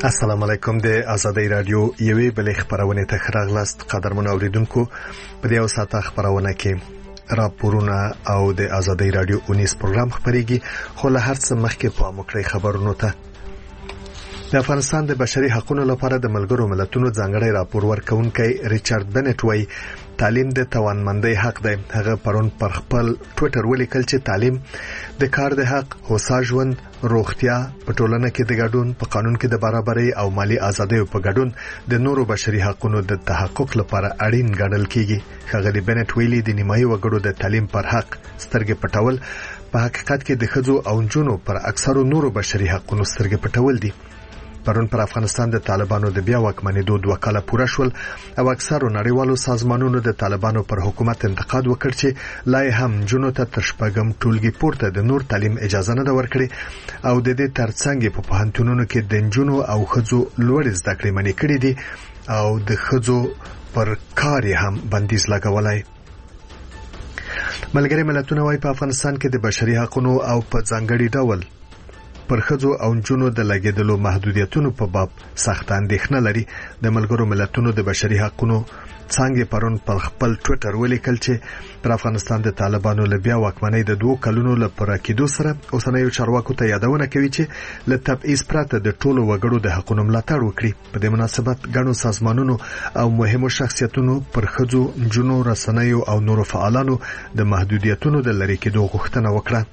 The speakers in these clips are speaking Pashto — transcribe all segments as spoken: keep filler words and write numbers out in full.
السلام علیکم د آزادۍ رادیو یوې بلې خبرونه ته راغلاست قدرمن اوریدونکو په دې اوساته خبرونه کې راپورونه او د آزادۍ رادیو اونیس پروګرام خبريږي خو له هر څه مخکې په مکرې خبرونو ته د افغانستان د بشري حقوقو لپاره د ملګرو ملتونو ځانګړی راپور ورکونکي ریچارډ بنټ وایي تعلیم د توانمندۍ حق دی. هغه پرون پر خپل ټوئیټر ولیکل چې تعلیم د کار د حق، هوسا ژوند، روغتیا، په ټولنه کې د ګډون، په قانون کې د برابرۍ او مالی ازادۍ په ګډون د نورو بشري حقوقو د تحقق لپاره اړین ګڼل کیږي. ښاغلي بنټ ویلي د نیمایي وګړو د تعلیم پر حق سترګې پټول په حقیقت کې د ښځو او نجونو پر اکثرو نورو بشري حقوقو سترګې پټول دي. پرون پر افغانستان د طالبانو د بیا واکمنېدو دوه کاله پوره شول او اکثرو نړیوالو سازمانونو د طالبانو پر حکومت انتقاد وکړ چې لا هم جنونو ته تر شپږم ټولګي پورته د نور تعلیم اجازه نه ورکړي او د دې ترڅنګ په پوهنتونونو کې د جنونو او ښځو لوړ زده کړې منې کړې دي او د ښځو پر کار هم بندیز لګولای. ملګری ملتونه وايي په افغانستان کې د بشري حقوقو او په ځانګړي ډول پر ښځو او نجونو د لګیدلو محدودیتونو په باب سخت اندېښنه لري. د ملګرو ملتونو د بشري حقوقو څنګه پرون پر خپل ټوئیټر ولیکل چې پر افغانستان د طالبانو له بیا واکمنۍ د دوه کلونو لپاره کېدو سره اوسنیو چارواکو ته یادونه کوي چې له تبعیض پرته د ټولو وګړو د حقوقو ملاتړ وکړي. په دې مناسبت ګڼو سازمانونو او مهمو شخصیتونو پر ښځو، نجونو، رسنیو او نورو فعالانو د محدودیتونو د لرې کېدو غوښتنه وکړه.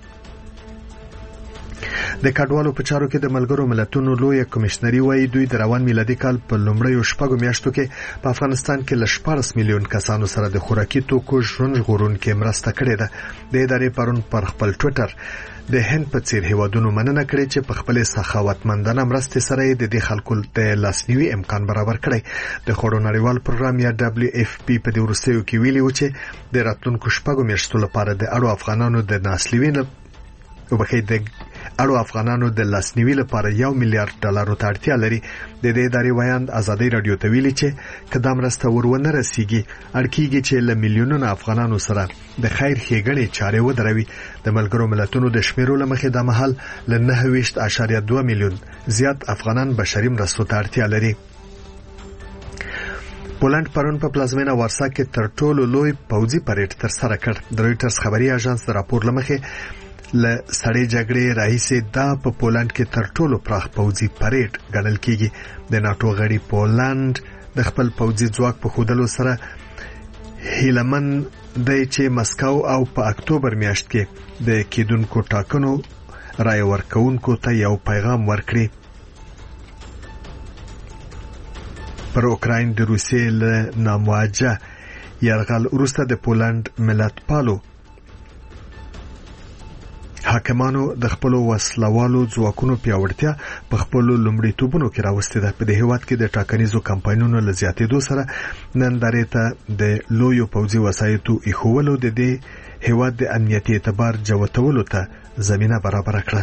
د کډوالو په چارو کې د ملګرو ملتونو لوی کمشنري وايي دوی د روان میلادي کال په لومړیو شپږو میاشتو کې په افغانستان کې ل شپږ میلیون کسانو سره د خوراکي توکو ژوند ژغورونکو مرسته کړې ده. د ادارې پرون پر خپل ټوئیټر د هند په څیر هیوادونو مننه کړې چې په خپل سخاوتمندانه مرستې سره د دې خلکو د لاسنیوي امکان برابر کړی. د خړو نړیوال پروګرام یا دبليو اف پی په دې ورسېو کې ویلي و چې د راتلونکو شپږو میاشتو لپاره د اړو افغانانو د ناسلیوي نه وبخې د اړو افغانانو د لاسنیوي لپاره یو میلیارډ ډالرو ته اړتیا لري. د دې ادارې ویاند آزادۍ رادیو ته ویلي چې کله مرسته ورونه رسیږي اړکیږي چې ل میلیونونو افغانانو سره د خیر ښېګڼې چارې ودروي. د ملګرو ملتونو د شمیرو لمخې د محل ل نه ویشت اعشاریه دوه میلیون زیات افغانان بشري مرستو ته اړتیا لري. پولند پرون په پلازمینه وارسا کې تر ټولو لوی پوځي پریډ تر سره کړ. د رويټرز خبري اژانس د راپور لمخې ل سړې جګړې راهیسې دا په پولند کې تر ټولو پراخ پوځي پریډ ګڼل کیږي. د ناتو غړي پولند د خپل پوځي ځواک په خودلو سره هیلمن دی چې مسکو او په اکتوبر میاشت کې د کېدونکو ټاکنو رای ورکونکو ته یو پیغام ورکړي. پر اوکراین د روسیې له نامواجه یرغل وروسته د پولند ملت پالو حاکمانو د خپل وسلوالو ځواکونو پیاوړتیا په خپل لومړیتوبونو کې راوستي ده. په دې هیواد کې د ټاکنیزو کمپاینونو لزیاتېدو سره نن درې ته د لویو پوځي وسایطو ایښولو د دې هیواد د امنیتي اعتبار جوړولو ته زمينه برابر کړه.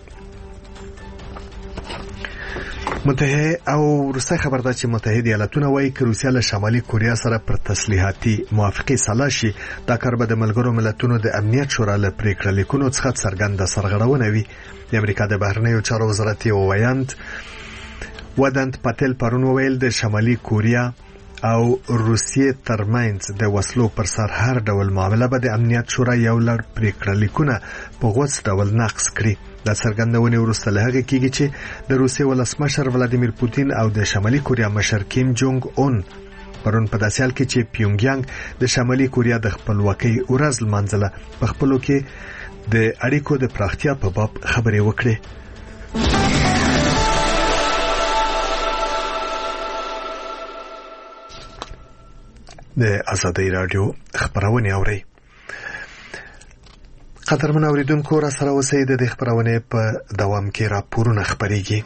متحده او روسي خبر ده چې متحده ایالاتونه وايي چې روسیا له شمالي کوریا سره پر تسلیحاتي موافقه سلا شي. دا کار به د ملګرو ملتونو د امنیت شورا له پریکړه لیکونو څخه څرګنده سرغړونه وي. د امریکا د بهرنیو چارو وزارت یو ویاند ودانت پاتل پرون ویل د شمالي کوریا او روسیې ترمنځ د وسلو پر سر هر ډول معامله به د امنیت شورا یو لړ پریکړه لیکونه په غوڅ ډول نقض کړي. دا څرګندونه وروسته له هغه کېږي چې د روسیې ولسمشر ولادیمیر پوتین او د شمالي کوریا مشر کیم جونګ اون پرون په داسې حال کې چې پیونګیانګ د شمالي کوریا د خپلواکۍ ورځ لمانځله په خپلو کې د اړیکو د پراختیا په باب خبرې وکړې. د آزادۍ رادیو خبرونه اوري. قدرمن اوریدونکو را سره اوسئ. د دې خبرونه په دوام کې راپورونه خبريږي.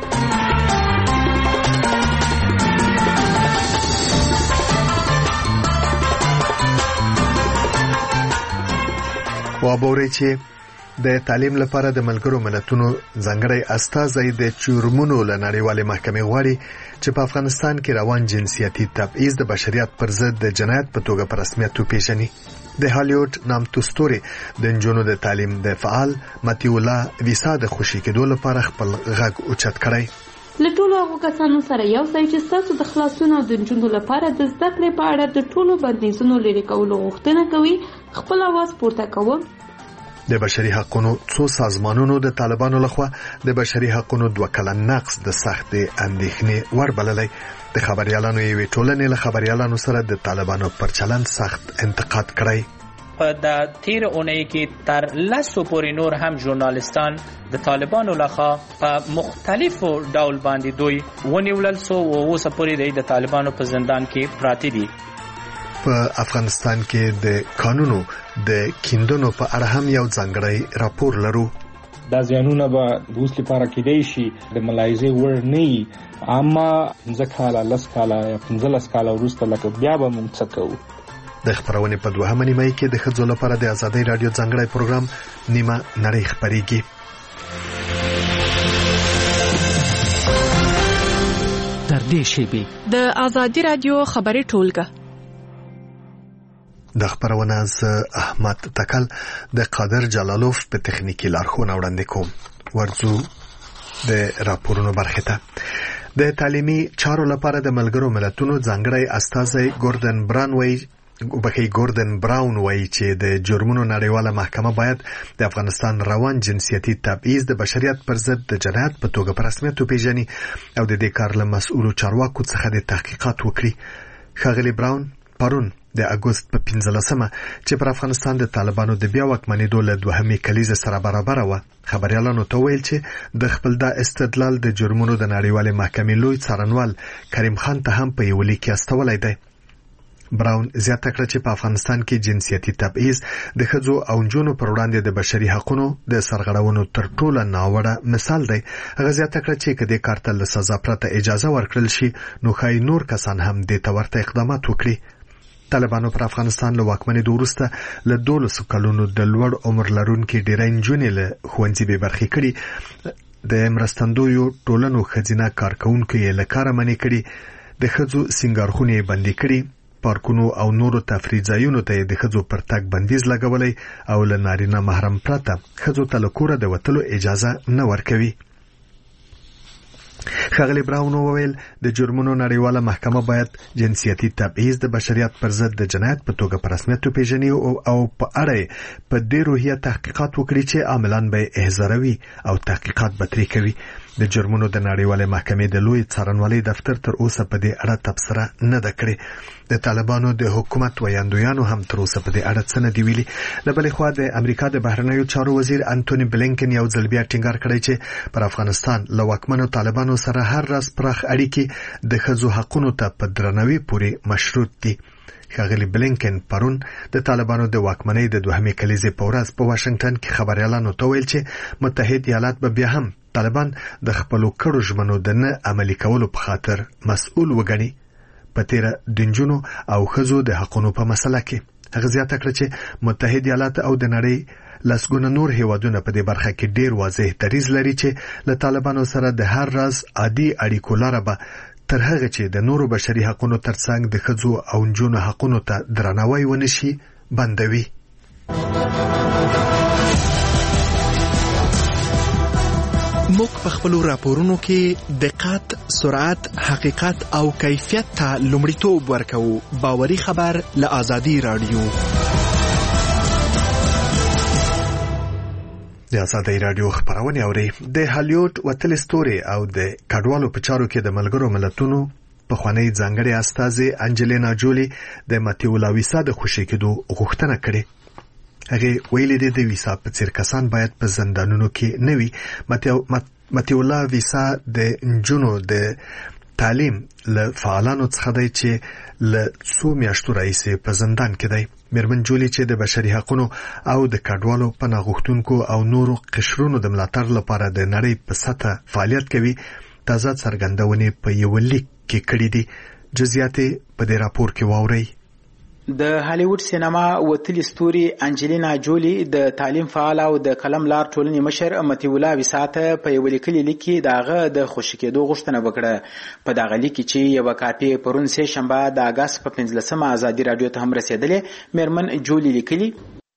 وابوري چې د تعلیم لپاره د ملګرو ملتونو ځانګړی استازی د چورمونو له نړیوالې محکمې غواړي چې په افغانستان کې روان جنسیتي تبعیض د بشریت پر ضد د جنایت په توګه په رسمیت وپیژني. د هالیوډ نامتو ستوري د نجونو د تعلیم د فعال متیولا ویسا د خوشی کېدو لپاره خپل غږ اوچت کړی. له ټولو هغو کسانو سره یو ځای چې ستاسو د خلاصون او د نجونو لپاره د زده کړې په اړه د ټولو بندیزونو لرې کولو غوښتنه کوي، خپل اواز پورته کوم. د بشري حقوقو څو سازمانونو د طالبانو لخوا د بشري حقوقو دوه کلن نقض د سخت اندېښنې وړ بللی. د خبريالانو یوې ټولنې له خبريالانو سره د طالبانو پر چلند سخت انتقاد کړی. په د تیر اونۍ کې تر لسو پورې نور هم ژورنالستان د طالبانو لخوا په مختلفو ډول باندې دوی ونیولل سو او اوس پورې د طالبانو په زندان کې پراته دي. په افغانستان کې د قانونو د کیندونو په اړه هم یو ځانګړی راپور لرو. دا ځانونه به د اوس لپاره کېدای شي د ملایزې وړ نه وي، اما پنځه کاله لس کاله یا پنځلس کاله وروسته لکه بیا به موږ څه کوو. د خبرونې په دوهمه نیمه کې د ښځو لپاره د ازادۍ رادیو ځانګړی پروګرام نیمه نړۍ خپرېږي. تر دې شیبې د ازادۍ رادیو خبري ټولګه د خبرونه ز احمد تکل د قادر جلالوف په تخنیکی لارښوونه وړاندې کوم. ورځو د راپورونو برخه ته. د تعلیمي چارو لپاره د ملګرو ملتونو ځانګړی استازی ګوردن برانوي وبکې ګوردن براون وایي چې د جرمونو نړیواله محکمه باید د افغانستان روان جنسیتي تبعیض د بشریت پر ضد د جنایت په توګه په رسمیت وپیژني او د دې کار له مسؤلو چارواکو څخه د تحقیقات وکړي. ښاغلي براون پرون د اگست په پنځلسمه چې پر افغانستان د طالبانو د بیا واکمنېدو له دوهمې کلیزې سره برابر و، خبريالانو ته ویل چې د خپل دا استدلال د جرمونو د نړیوالې محکمې لوی څارنوال کریم خان ته هم په یو لیک کې استولی دی. براون زیاته کړه چې په افغانستان کې جنسیتي تبعیض د ښځو او نجونو پر وړاندې د بشري حقوقو د سرغړونو تر ټولو ناوړه مثال دی. هغه زیاته کړه چې کله کار ته له سزا پرته اجازه ورکړل شي نو خای نور کسان هم د تورته اقدامات وکړي. طالبانو پر افغانستان له واکمنۍ وروسته له دولسو کلونو د لوړ عمر لرونکو ډېری نجونې له ښوونځي بې برخې کړي، د مرستندویو ټولنو ښځینه کارکوونکو یې له کاره منې کړي، د ښځو سینګارخونې یې بندي کړي، پارکونو او نورو تفریح ځایونو ته د ښځو پر تګ بندیز لګولی او له نارینه محرم پرته ښځو ته له کوره د وتلو اجازه نه ورکوي. ښاغلي براون وویل د جرمونو نړیواله محکمه باید جنسیتي تبعیض د بشریت پر ضد د جنایت په توګه په رسمیت وپیژني او په اړه په دې روحیه تحقیقات وکړي چې عاملان به احضاروي او تحقیقات به ترې کوي. د جرمونو د نړیوالې محکمې د لوی څارنوالۍ دفتر تر اوسه په دې اړه تبصره نه ده کړې. د طالبانو د حکومت ویاندویانو هم تر اوسه په دې اړه څه نه دي ویلي. له بلې خوا د امریکا د بهرنیو چارو وزیر انټونی بلینکن یو ځل بیا ټینګار کړی چې پر افغانستان له واکمنو طالبانو سره هر راز پراخ اړیکې د ښځو حقوقو ته په درناوي پورې مشروط دي. ښاغلي بلینکن پرون د طالبانو د واکمنۍ د دوهمې کلیزې په ورځ په واشنگټن کې خبريالانو ته ویل چې متحد ایالات به بیا هم طالبان د خپلو کړو ژمنو د نه عملي کولو په خاطر مسؤل وګڼي په تیر د نجونو او ښځو د حقوقو په مسله کې. هغه زیاته کړه چې متحد ایالات او د نړۍ لسګونه نور هیوادونه په دې برخه کې ډیر واضح دریځ لري چې له طالبانو سره د هر راز عادي اړیکو لاره به تر هغه چې د نورو بشري حقوقو ترڅنګ د ښځو او نجونو حقوقو ته درناوی ونشي بندوي. موږ په خپلو راپورونو کې دقت، سرعت، حقیقت او کیفیت ته لومړیتوب ورکوو. باوري خبر له ازادي رادیو. د ازادۍ رادیو خبرونه اوري. د هالیوډ وتل ستوري او د کډوالو په چارو کې د ملګرو ملتونو په خوانی ځانګړي استازي انجلینا جولی د ماتیولا ویسا د خوشی کېدو غوښتنه کړې. هغه ویلي دی د ویسا په څیر کسان باید په زندانونو کې نه وي. ماتیولا ویسا د نجونو د تعلیم له فعالانو څخه دی چې له څو میاشتو راهیسې په زندان کې دی. میرمن جولی چې د بشري حقوقو او د کډوالو پناه غوښتونکو او نورو قشرونو د ملاتړ لپاره د نړۍ په سطح فعالیت کوي تازه څرګندونې په یو لیک کې کړې دي. جزئیات په دې راپور کې واورئ. د هالیوډ سینما وتلی ستوري انجلینا جولی د تعلیم فعال او د قلم لار ټولنې مشر ماتیولا ویسا ته په یو لیکلي لیک کې داغه د خوشی کېدو غوښتنه وکړه. په داغه لیک کې چې یو کاپی پرون سه شنبه د اگست په پنځلسمه ازادي رادیو ته هم رسیدلې. میرمن جولی لیکلي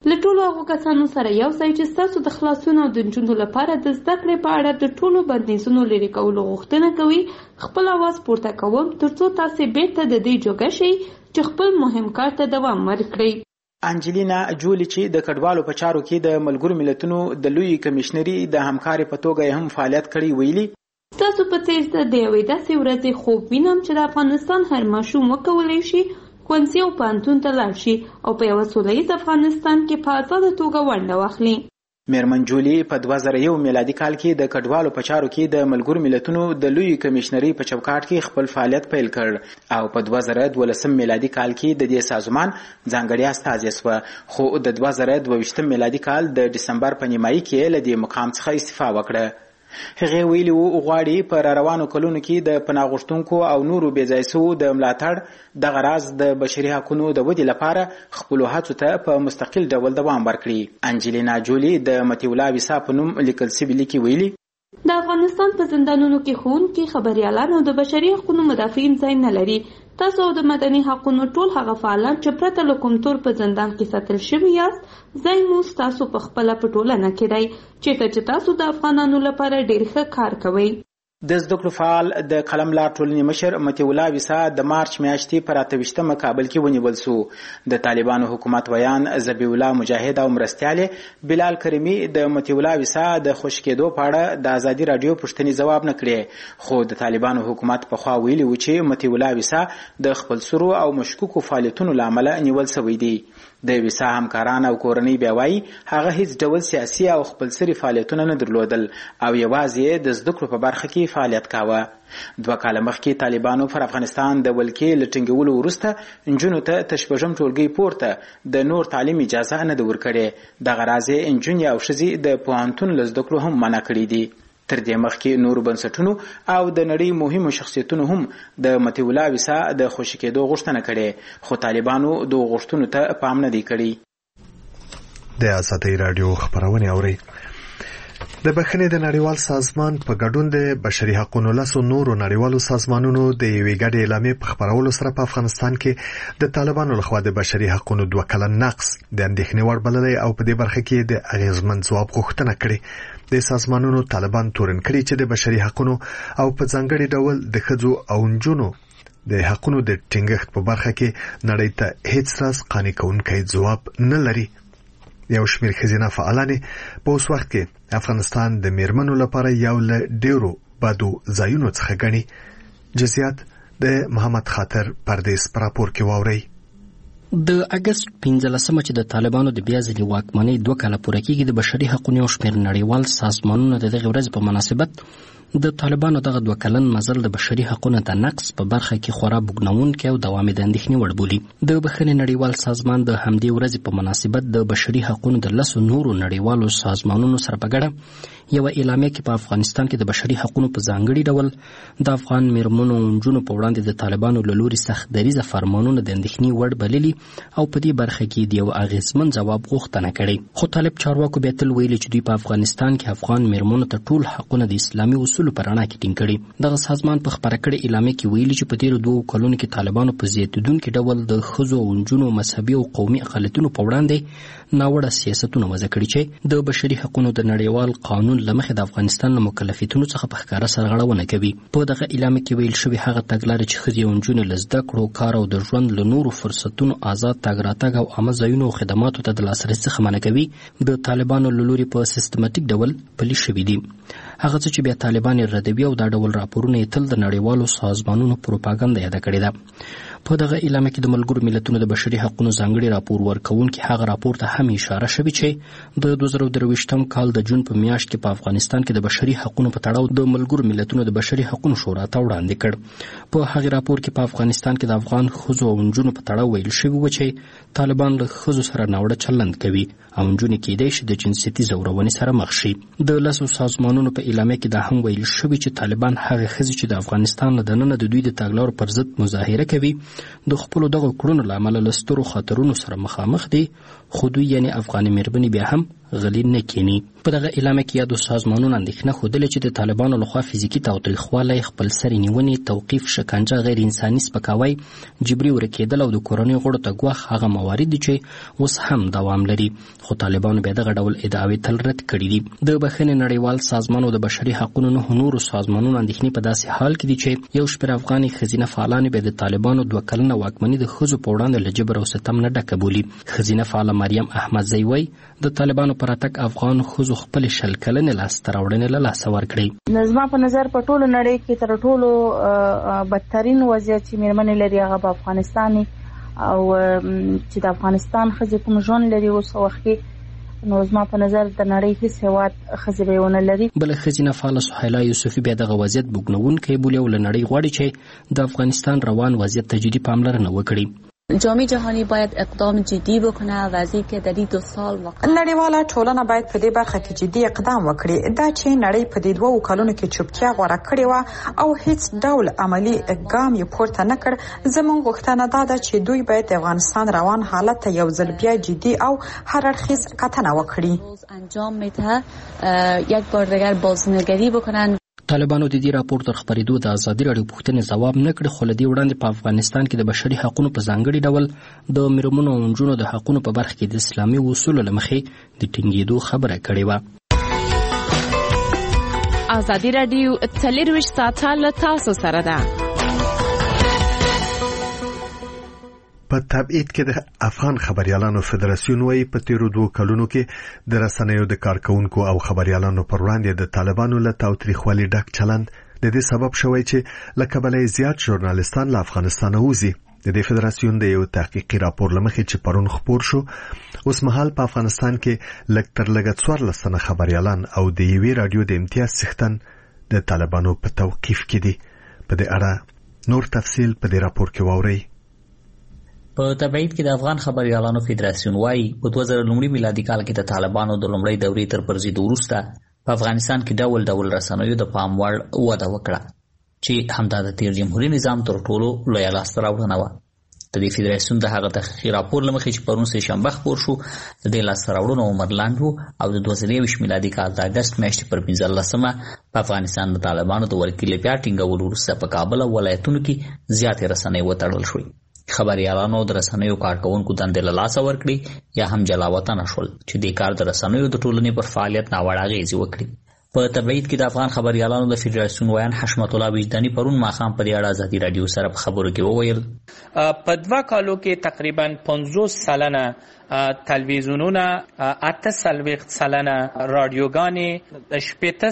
له ټولو هغو کسانو سره یو ځای چې ستاسو د خلاصون او د نجونو لپاره د زده کړې په اړه د ټولو بندیزونو لرې کولو غوښتنه کوي، خپل اواز پورته کوم ترڅو تاسې بیرته د دې جوګه شئ چې خپل مهم کار ته دوام ورکړئ. انجلینا جولی چې د کډوالو په چارو کې د ملګرو ملتونو د لوی کمشنري د همکارۍ په توګه هم فعالیت کړی ویلي، ستاسو په څیر د یوې داسې ورځې خوب وینم چې د افغانستان هر ماشوم وکولی شي ښوونځي او پوهنتون ته لاړ شي او په یوه سوله ییز افغانستان کې په ازاده توګه ونډه واخلي. میرمن جولی په دوه زره یو میلادي کال کې د کډوالو په چارو کې د ملګرو ملتونو د لوی کمشنري په چوکاټ کې خپل فعالیت پیل کړ او په دوه زره دولسم میلادي کال کې د دې سازمان ځانګړې استازې شوه، خو د دوه زره دوه ویشتم میلادي کال د ډسمبر په نیمایي کې له دې مقام څخه استعفا وکړه. هغه ویلي وو غواړي په روانو کلونو کې د پناه غوښتونکو او نورو بې ځای شوو د ملاتړ دغه راز د بشري حقوقو د ودې لپاره خپلو هڅو ته په مستقل ډول دوام ورکړي. انجلینا جولی د متیولا ویسا په نوم لیکل سوي لیکي ویلي، د افغانستان په زندانونو کې ښوونکي، خبریالان او د بشري حقوقو مدافعین ځای نه لري. تاسو او د مدني حقوقو ټول هغه فعالان چې پرته له کوم تور په زندان کې ساتل شوي یاست، ځای مو ستاسو په خپله په ټولنه کې دی چېرته چې تاسو د افغانانو لپاره ډېر ښه کار کوئ. د زده کړو فعال د قلم لار ټولنې مشر متیولا ویسا د مارچ میاشتې پر اته ویشتمه کابل کې ونیول شو. د طالبانو حکومت ویان ذبیح الله مجاهد او مرستیال بلال کریمي د متیولا ویسا د خوشی کېدو په اړه د ازادي رادیو پوښتنې ځواب نه کړې، خو د طالبانو حکومت په خوا ویلي و چې متیولا ویسا د خپل سرو او مشکوکو فعالیتونو له امله نیول شوی دی. د ویسا همکاران او کورنۍ بیا وایي هغه هیڅ ډول سیاسي او خپلسري فعالیتونه نه درلودل او یوازې د زده کړو په برخه کې فعالیت کاوه. دوه کاله مخکې طالبانو پر افغانستان د ولکې له ټینګولو وروسته نجونو ته تشپږم ټولګي پورته د نور تعلیم اجازه نه ده ورکړې. دغه راز یې نجونې او ښځې د پوهنتون له زده کړو هم منع کړي دي. تر دې مخکې نورو بنسټونو او د نړۍ مهمو شخصیتونو هم د متیولا ویسا د خوشی کېدو غوښتنه کړې، خو طالبانو دغو غوښتنو ته پام نه دی کړی. د ازادۍ راډیو خبرونه اوري. د بخښنې د نړیوال سازمان په ګډون د بشري حقوقو لاسو نورو نړیوالو سازمانونو د یوې ګډې اعلامیې په خبرولو سره په افغانستان کې د طالبانو لخوا د بشري حقوقو دوه کلن نقض د اندېښنې وړ بللی او په دې برخه کې د اغېزمن ځواب غوښتنه کړې. د سازمانونو طالبان تورن کړي چې د بشري حقوقو او په ځانګړي ډول د ښځو او نجونو د حقوقو د ټینګښت په برخه کې نړۍ ته هیڅ راز قانع کوونکی ځواب نه لري. یو شمېر ښځینه فعالانې په اوس وخت کې افغانستان د میرمنو لپاره یو له ډېرو بدو ځایونو څخه ګڼي. جزئیات د محمد خاطر پردیس په راپور کې واورئ. د اگست پنځلسمه چې د طالبانو د بیا ځلې واکمنۍ دوه کاله پوره کېږي، د بشري حقوقو یو شمېر نړیوال سازمانونه د دغې ورځې په مناسبت د طالبانو دغه دوه کلن مزل د بشري حقوقو د نقض په برخه کې خورا بوږنوونکی او دوام د اندېښنې وړ بولي. د بخښنې نړیوال سازمان د همدې ورځې په مناسبت د بشري حقوقو د لسو نورو نړیوالو سازمانونو سره په ګډه یوه اعلامیه کې په افغانستان کې د بشري حقوقو په ځانګړي ډول د افغان میرمنو او نجونو په وړاندې د طالبانو له لوري سخت دریځه فرمانونه د اندېښنې وړ بللي او په دې برخه کې د یو اغېزمن ځواب غوښتنه کړې. خو طالب چارواکو بیا تل ویلي چې دوی په افغانستان کې افغان میرمنو ته ټول حقونه د اسلامي اصولو په رڼا کې ټینګ کړي. دغه سازمان په خپره کړې اعلامیه کې ویلي چې په تېرو دوو کلونو کې طالبانو په زیاتېدونکي ډول د ښځو او نجونو مذهبي او قومي اقلیتونو په وړاندې ناوړه سیاستونه وضع کړي چې د بشري حقوقو د نړیوال قانون له مخې د افغانستان له مکلفیتونو څخه په ښکاره سرغړونه کوي. په دغه اعلامیه کې ویل شوي هغه تګلارې چې ښځې او نجونې له زده کړو، کار او د ژوند له نورو فرصتونو آزاد تګ راتګ او عامه ځایونو او خدماتو ته د لاسرسي څخه منع کوي، د طالبانو له لوري په سیستماتیک ډول پلي شوي دي. هغه څه چې بیا طالبان یې ردوي او دا ډول راپورونه یې تل د نړیوالو سازمانونو پروپاګنډه یاده کړې ده. په دغه اعلامیه کې د ملګرو ملتونو د بشري حقوقو ځانګړي راپور ورکوونکي هغه راپور ته هم اشاره شوې چې د دوه زره درویشتم کال د جون په میاشت کې په افغانستان کې د بشري حقوقو په تړاو د ملګرو ملتونو د بشري حقوقو شورا ته وړاندې کړ. په هغه راپور کې په افغانستان کې د افغان ښځو او نجونو په تړاو ویل شوي و چې طالبان له ښځو سره ناوړه چلند کوي او نجونې کېدای شي د جنسیتي ځورونې سره مخ شي. د لسو سازمانونو په اعلامیه کې دا هم ویل شوي چې طالبان هغه ښځې چې د افغانستان له دننه د دوی د تګلارو پر ضد مظاهره کوي د خپلو دغه کړنو له امله له سترو خطرونو سره مخامخ دي، خو دوی یعنې افغاني میرمنې بیا هم غلی نه کینی. په دغه اعلامیه کې یادو سازمانونو اندېښنه ښودلې چې د طالبانو لخوا فزیکي تاوتریخوالی، خپل سرې نیونې، توقیف، شکنجه، غیر انساني سپکاوی، جبري ورکېدل او د کورنۍ غړو ته ګواښ هغه موارد دي چې اوس هم دوام لري. خو طالبانو بیا دغه ډول ادعاوې تل رد کړي دي. د بخښنې نړیوال سازمان او د بشري حقونو نه نورو سازمانونو اندېښنې په داسې حال کې دي چې یو شمېر افغاني ښځینه فعالانې بیا د طالبانو دوه کلنه واکمني د ښځو په وړاندې له جبر او ستم نه ډکه بولي. ښځینه فعاله مریم احمدزی وایي د طالبانو پر راتګ افغان ښځو خپلې شل کلنې لاسته راوړنې له لاسه ورکړې. زما په نظر په ټولو نړۍ کې تر ټولو بدترین وضعیت چې مېرمنې لري هغه په افغانستان او چې د افغانستان ښځې کوم ژوند لري اوس وخت کې، نو زما په نظر د نړۍ هیڅ هېواد ښځې به ونه لري. بله ښځینه فعاله سهیلا یوسفي بیا دغه وضعیت بوږنوونکی بولي او له نړۍ غواړي چې د افغانستان روان وضعیت ته جدي پاملرنه وکړي. جامعه جهانی باید اقدام جدی بکنه وضعی که در دو سال واقع نړیواله ټولنه باید په دې برخه کې جدي اقدام وکړي. دا چې نړۍ په دې دوه کلونو کې چوپتیا غوړه کړې و او هیڅ ډول عملی ګام یې پورته نه کړ، زموږ غوښتنه دا ده چې دوی باید د افغانستان روان حالت ته یو ځل بیا جدي او هر اړخیز کتنه وکړي. انجام میده یک بار دیگر بازنگری بکنن. طالبانو د دې راپور تر خپرېدو د ازادي راډیو پوښتنې ځواب نه کړ، خو له دې وړاندې په افغانستان کې د بشري حقونو په ځانګړي ډول د مېرمنو او نجونو د حقونو په برخه کې د اسلامي اصولو له مخې د ټینګېدو خبره کړې وه. ازادي راډیو څلېرویشت ساعته له تاسو سره ده. په تبعید کې د افغان خبريالانو فدراسیون وايي په تیرو دوه کلونو کې د رسنیو د کارکونکو او خبريالانو پر وړاندې د طالبانو له تاوتریخوالي ډک چلند د دې سبب شوی چې لکه بلې زیات ژورنالستان له افغانستان وځي. د دې فدراسیون د یو تحقیقي راپور لمخې چې پرون خپور شو، اوس مهال په افغانستان کې لږ تر لږه څوارلس تنه خبريالان او د یوې رادیو د امتیاز څښتن د طالبانو په توقیف کې دي. په دې اړه نور تفصیل په دې راپور کې واورئ. په تبعید کې د افغان خبريالانو فدراسیون وايي په دوه زره لومړي میلادي کال کې د طالبانو د لومړۍ دورې تر پرځېدو وروسته په افغانستان کې ډول ډول رسنیو د پام وړ وده وکړه چې همدا د تیر جمهوریت نظام تر ټولو لویه لاسته راوړنه وه. د دې فدراسیون د هغه تحقیقي راپور له مخې چې پرون سه شنبه خپور شو، د دې لاسته راوړنو عمر لاندې و او د دوه زره یوویشت میلادي کال د اګست میاشتې پر پنځلسمه په افغانستان د طالبانو د ولکې له بیا ټینګولو وروسته په کابل او ولایتونو کې زیاتې رسنۍ وتړل شوې. خبريالانو د رسنیو کارکونکو دندې له لاسه ورکړي یا هم جلاوطنه شول چې د کار د رسنیو د ټولنې پر فعالیت ناوړه اغېزې وکړي. په تبعید کې د افغان خبريالانو د فدراسیون ویان حشمت الله وجداني پرون ماښام په دې اړه ازادي راډیو سره په خبرو کې وویل په دوه کالو کې تقریبا پنځوس سلنه تلویزیونونه، اته څلوېښت سلنه رادیوګانې، شپېته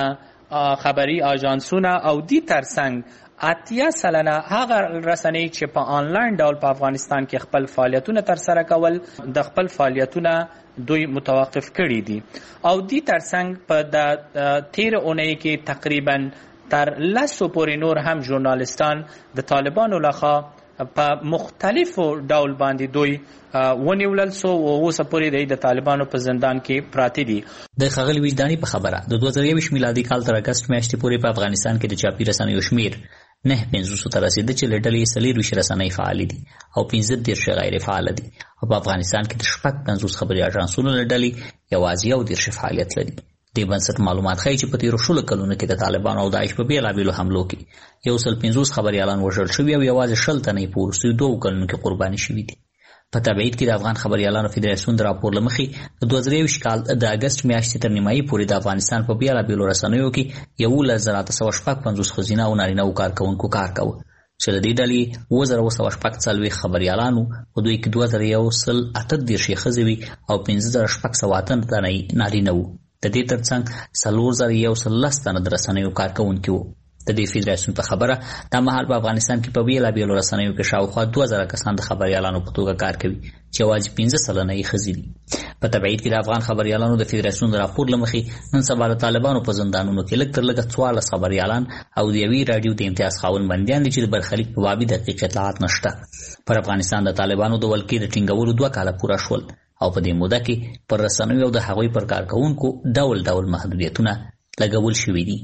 سلنه خبري آژانسونه او دې ترڅنګ اتیا سلنه هغه رسنۍ چې په آنلاین ډول په افغانستان کې خپل فعالیتونه ترسره کول د خپل فعالیتونه دوی متوقف کړي دي. او دې ترڅنګ په د تیر اونۍ کې تقریبا تر لسو پورې نور هم ژورنالستان د طالبانو لخوا په مختلفو ډول باندې دوی ونیولل سو او اوس پورې د طالبانو په زندان کې پراته دي. د خغل وجداني په خبره د دوه زره یوویشت میلادي کال تر اګست میاشتې پورې په افغانستان کې د چاپی رسنیو شمیر نه پنځوس ته رسیده چې له ډلې څلېرویشت رسنۍ فعالې دي او پنځه دېرش غیر فعاله دي. او په افغانستان کې د شپږ پنځوس خبري اژانسونو له ډلې یوازې یو دېرش فعالیت لري. د بنسټ معلومات ښیي چې په تیرو شلو کلونو کې د طالبانو او داعش په بېلابېلو حملو کې یو سل پنځوس خبریالان وژل شوي او یوازې شل تنې په وروستیو دوو کلونو کې قرباني شوي دي. په تبعید کې د افغان خبريالانو فدراسیون د راپور له مخې د دوه زره یوویشت کال د اګست میاشتې تر نیمایي پورې د افغانستان په بېلابېلو رسنیو کې یولس زره اته سوه شپږ پنځوس ښځینه او نارینه کارکوونکو کار کاوه چې د دې ډلې اووه زره اووه سوه شپږ څلوېښت خبریالانو په دوی کې دوه زره یو سل اته دېرش یې ښځې وي او پنځه زره شپږ سوه اته تنه نارینه وو. د دې ترڅنګ څلور زره یو سل لس تنه د رسنیو کارکوونکي وو. د دې فدراسیون په خبره دا مهال په افغانستان کې په بېلابېلو رسنیو کې شاوخوا دوه زره کسان د خبریالانو په توګه کار کوي چې یوازې پنځه سلنه یې ښځې دي. په تبعید کې د افغان خبریالانو د فدراسیون د راپور له مخې نن سبا د طالبانو په زندانونو کې لږ تر لږه څوارلس خبریالان او د یوې راډیو د امتیاز خاوند بندیان دي چې د برخلیک په باب دقیق اطلاعات نشته. پر افغانستان د طالبانو د ولکې د ټینګولو دوه کاله پوره شول او په دې موده کې پر رسنیو او د هغوی پر کارکوونکو ډول ډول محدودیتونه لګول شوي دي.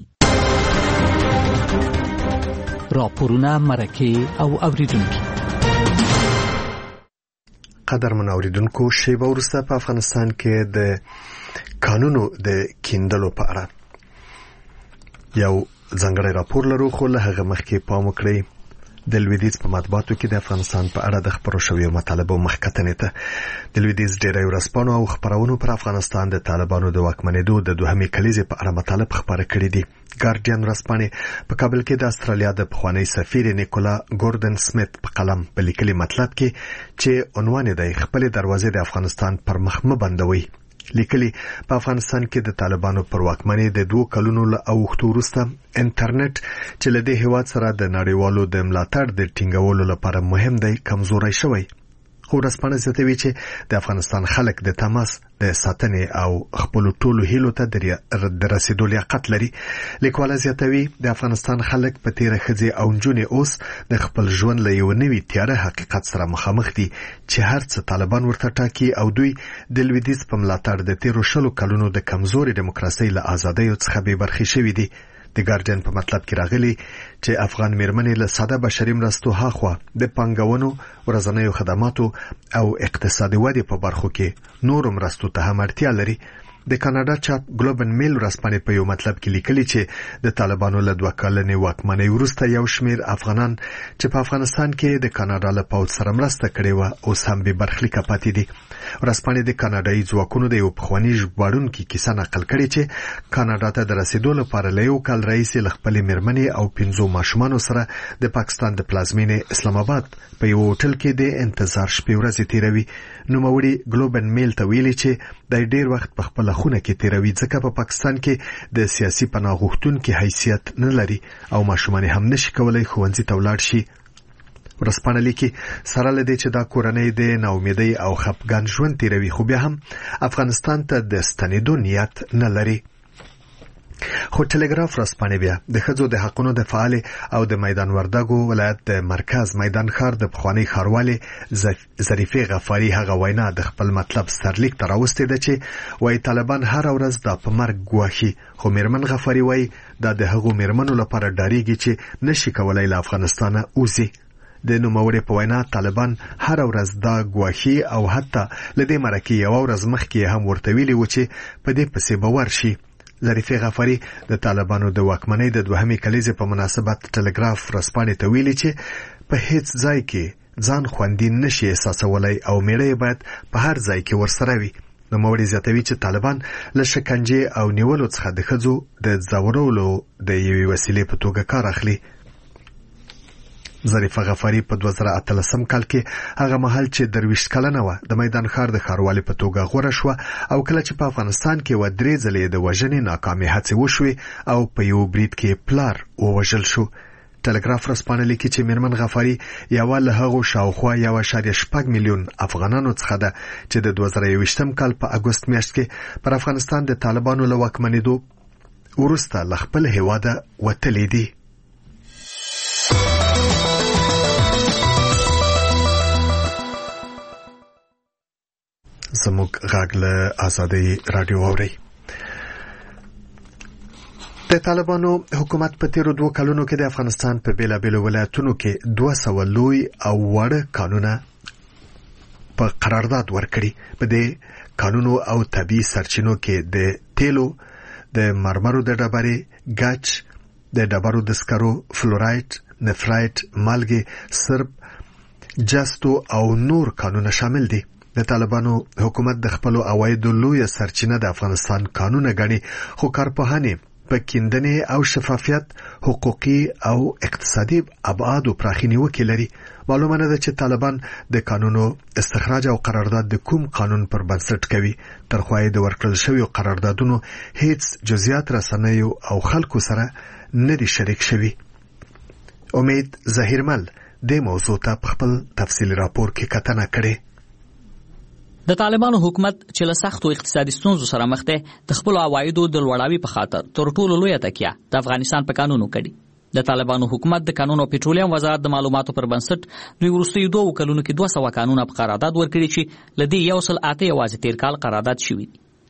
راپورونه، مرکې او اوریدونکي. قدرمن اوریدونکو شیبه وروسته په افغانستان کې د قانونو د کیندلو په اړه یو ځانګړی راپور لرو، خو له هغه مخکې پام وکړئ د لویدیځ په مطبوعاتو کې د افغانستان په اړه د خبرو شویو مطالبو مخکتنې ته د لویدیځ ډیری ورځپاڼو او خبرونو پر افغانستان د طالبانو د واکمنېدو د دوهمې کلیزې په اړه مطالب خبره کړي دي. ګارډین ورځپاڼې په کابل کې د استرالیا د پخوانی سفیر نیکولا ګوردن سمیت په قلم په لیکلي مطلب کې چې عنوان دی خپل دروازې د افغانستان پر مخ مه بندوي، لیکلي په افغانستان کې د طالبانو پر واکمنۍ د دوه کلونو له اوښتو وروسته انټرنیټ چې له دې هیواد سره د نړیوالو د ملاتړ د ټینګولو لپاره مهم دی کمزوري شوی. خو ورځپاڼه زیاتوي چې د افغانستان خلک د تماس د ساتنې او خپل ټولو هیلو ته د رسیدو لیاقت لري. لیکواله زیاتوي د افغانستان خلک په تیره ښځې او نجونې اوس د خپل ژوند له یو نوي تیاره حقیقت سره مخامخ دي چې هر څه طالبان ورته ټاکي او دوی د لویدیځ په ملاتړ د تیرو شلو کلونو د کمزوري دیموکراسۍ له ازادیو څخه بې برخې شوي دي. د ګارډین په مطلب کې راغلي چې افغان میرمنې له ساده بشري مرستو هاخوا د پانګونو، ورځنیو خدماتو او اقتصادي ودې په برخو کې نورو مرستو ته هم اړتیا لري. د کاناډا چاپ ګلوبن میل ورځپاڼې په یو مطلب کې لیکلي چې د طالبانو له دوه کلنې واکمنۍ وروسته یو شمېر افغانان چې په افغانستان کې د کاناډا له پوځ سره مرسته کړې وه اوس هم بې برخلیکه پاتې دي. ورځپاڼې د کاناډایي ځواکونو د یو پخواني ژغورونکي کیسه نقل کړې چې کاناډا ته د رسیدو لپاره له یو کال راهیسې له خپلې میرمنې او پنځو ماشومانو سره د پاکستان د پلازمینې اسلام آباد په یو هوټل کې د انتظار شپې ورځې تیروي. نوموړي ګلوبن میل ته ویلي چې د ډیر وخت په خپل خونه کې تیروي ځکه په پاکستان کې د سیاسي پناه غوښتونکو حیثیت نه لري او ماشومان هم نشي کولای ښوونځي ته ولاړ شي. ورځپاڼه لیکي سره له دې چې دا کورنۍ د ناامیدۍ او خپګان ژوند تیروي، خو بیا هم افغانستان ته د ستنېدو نیت نه لري. خو ټلګراف ورځپاڼې بیا د ښځو د حقونو د فعال او د میدان وردګو ولایت د مرکز میدان ښار د پخوانی ښاروالې ظریفې غفاري هغه وینا د خپل مطلب سرلیک ته راوستې ده چې وایي طالبان هر ورځ دا په مرګ ګواښي، خو میرمن غفاري وایي دا د هغو میرمنو لپاره ډاریږي چې نشي کولای له افغانستانه وځي. د نوموړي په وینا طالبان هر ورځ دا ګواښي او حتی له دې مرکې یو ورځ مخکې هم ورته ویلي و چې په دې پسې به ورشي. ظریفې غفاري د طالبانو د واکمنۍ د دوهمې کلیزې په مناسبت ټلګراف ورځپاڼې ته ویلي چې په هیڅ ځای کې ځان خوندي نشي احساسولی او میړه باید په هر ځای کې ورسره وي. نوموړي زیاتوي چې طالبان له شکنجې او نیولو څخه د ښځو د ځورولو د یوې وسیلې په توګه کار اخلي. ظریفه غفاري په دوه زره اتلسم کال کې هغه مهال چې درویشت کلنه وه د میدان ښار د ښاروالۍ په توګه غوره شوه او کله چې په افغانستان کې و درې ځلې د وژنې ناکامې هڅې وشوې او په یو برید کې پلار ووژل شو. ټلګراف ورځپاڼه لیکي چې میرمن غفاري یوه له هغو شاوخوا یو اعشاریه شپږ میلیون افغانانو څخه ده چې د دوه زره یوویشتم کال په اګوست میاشت کې پر افغانستان د طالبانو له واکمنېدو وروسته له خپل هېواده وتلي دي. زموږ غږ له آزادۍ رادیو اورئ. د طالبانو حکومت په تیرو دوه کلونو کې د افغانستان په بیلابیلو ولایتونو کې دوه سوه لوی او واړه کانونه په قرارداد ورکړي. په دې کانونو او طبي سرچینو کې د تیلو، د مرمرو د ډبرې، ګچ، د ډبرو د سکرو، فلورایټ، نفرایټ، مالګې، سرب، جستو او نور کانونه شامل دي. د طالبانو حکومت د خپلو عوایدو لویه سرچینه د افغانستان کانونه ګڼي، خو کارپوهانې په کیندنې او شفافیت، حقوقي او اقتصادي ابعادو پراخې نیوکې لري. معلومه نه ده چې طالبان د کانونو استخراج او قرارداد د کوم قانون پر بنسټ کوي. تر خوا یې د ورکړل شویو قراردادونو هیڅ جزئیات رسنیو او خلکو سره نه دي شریک شوي. امید ظهیرمل د موضوع ته په خپل تفصیلي راپور کې کتنه کړې. د طالبانو حکومت چې له سختو اقتصادي ستونزو سره مخ دی د خپلو عوایدو د لوړاوي په خاطر تر ټولو لویه تکیه د افغانستان په قانونو کړي. د طالبانو حکومت د قانون او پټرولیم وزارت د معلوماتو پر بنسټ دوی وروستیو دوه کلونو کې دوه سوه قانونه په قرارداد ورکړي چې له دې یو سل اته یوازې تیر کال قرارداد شوي دي.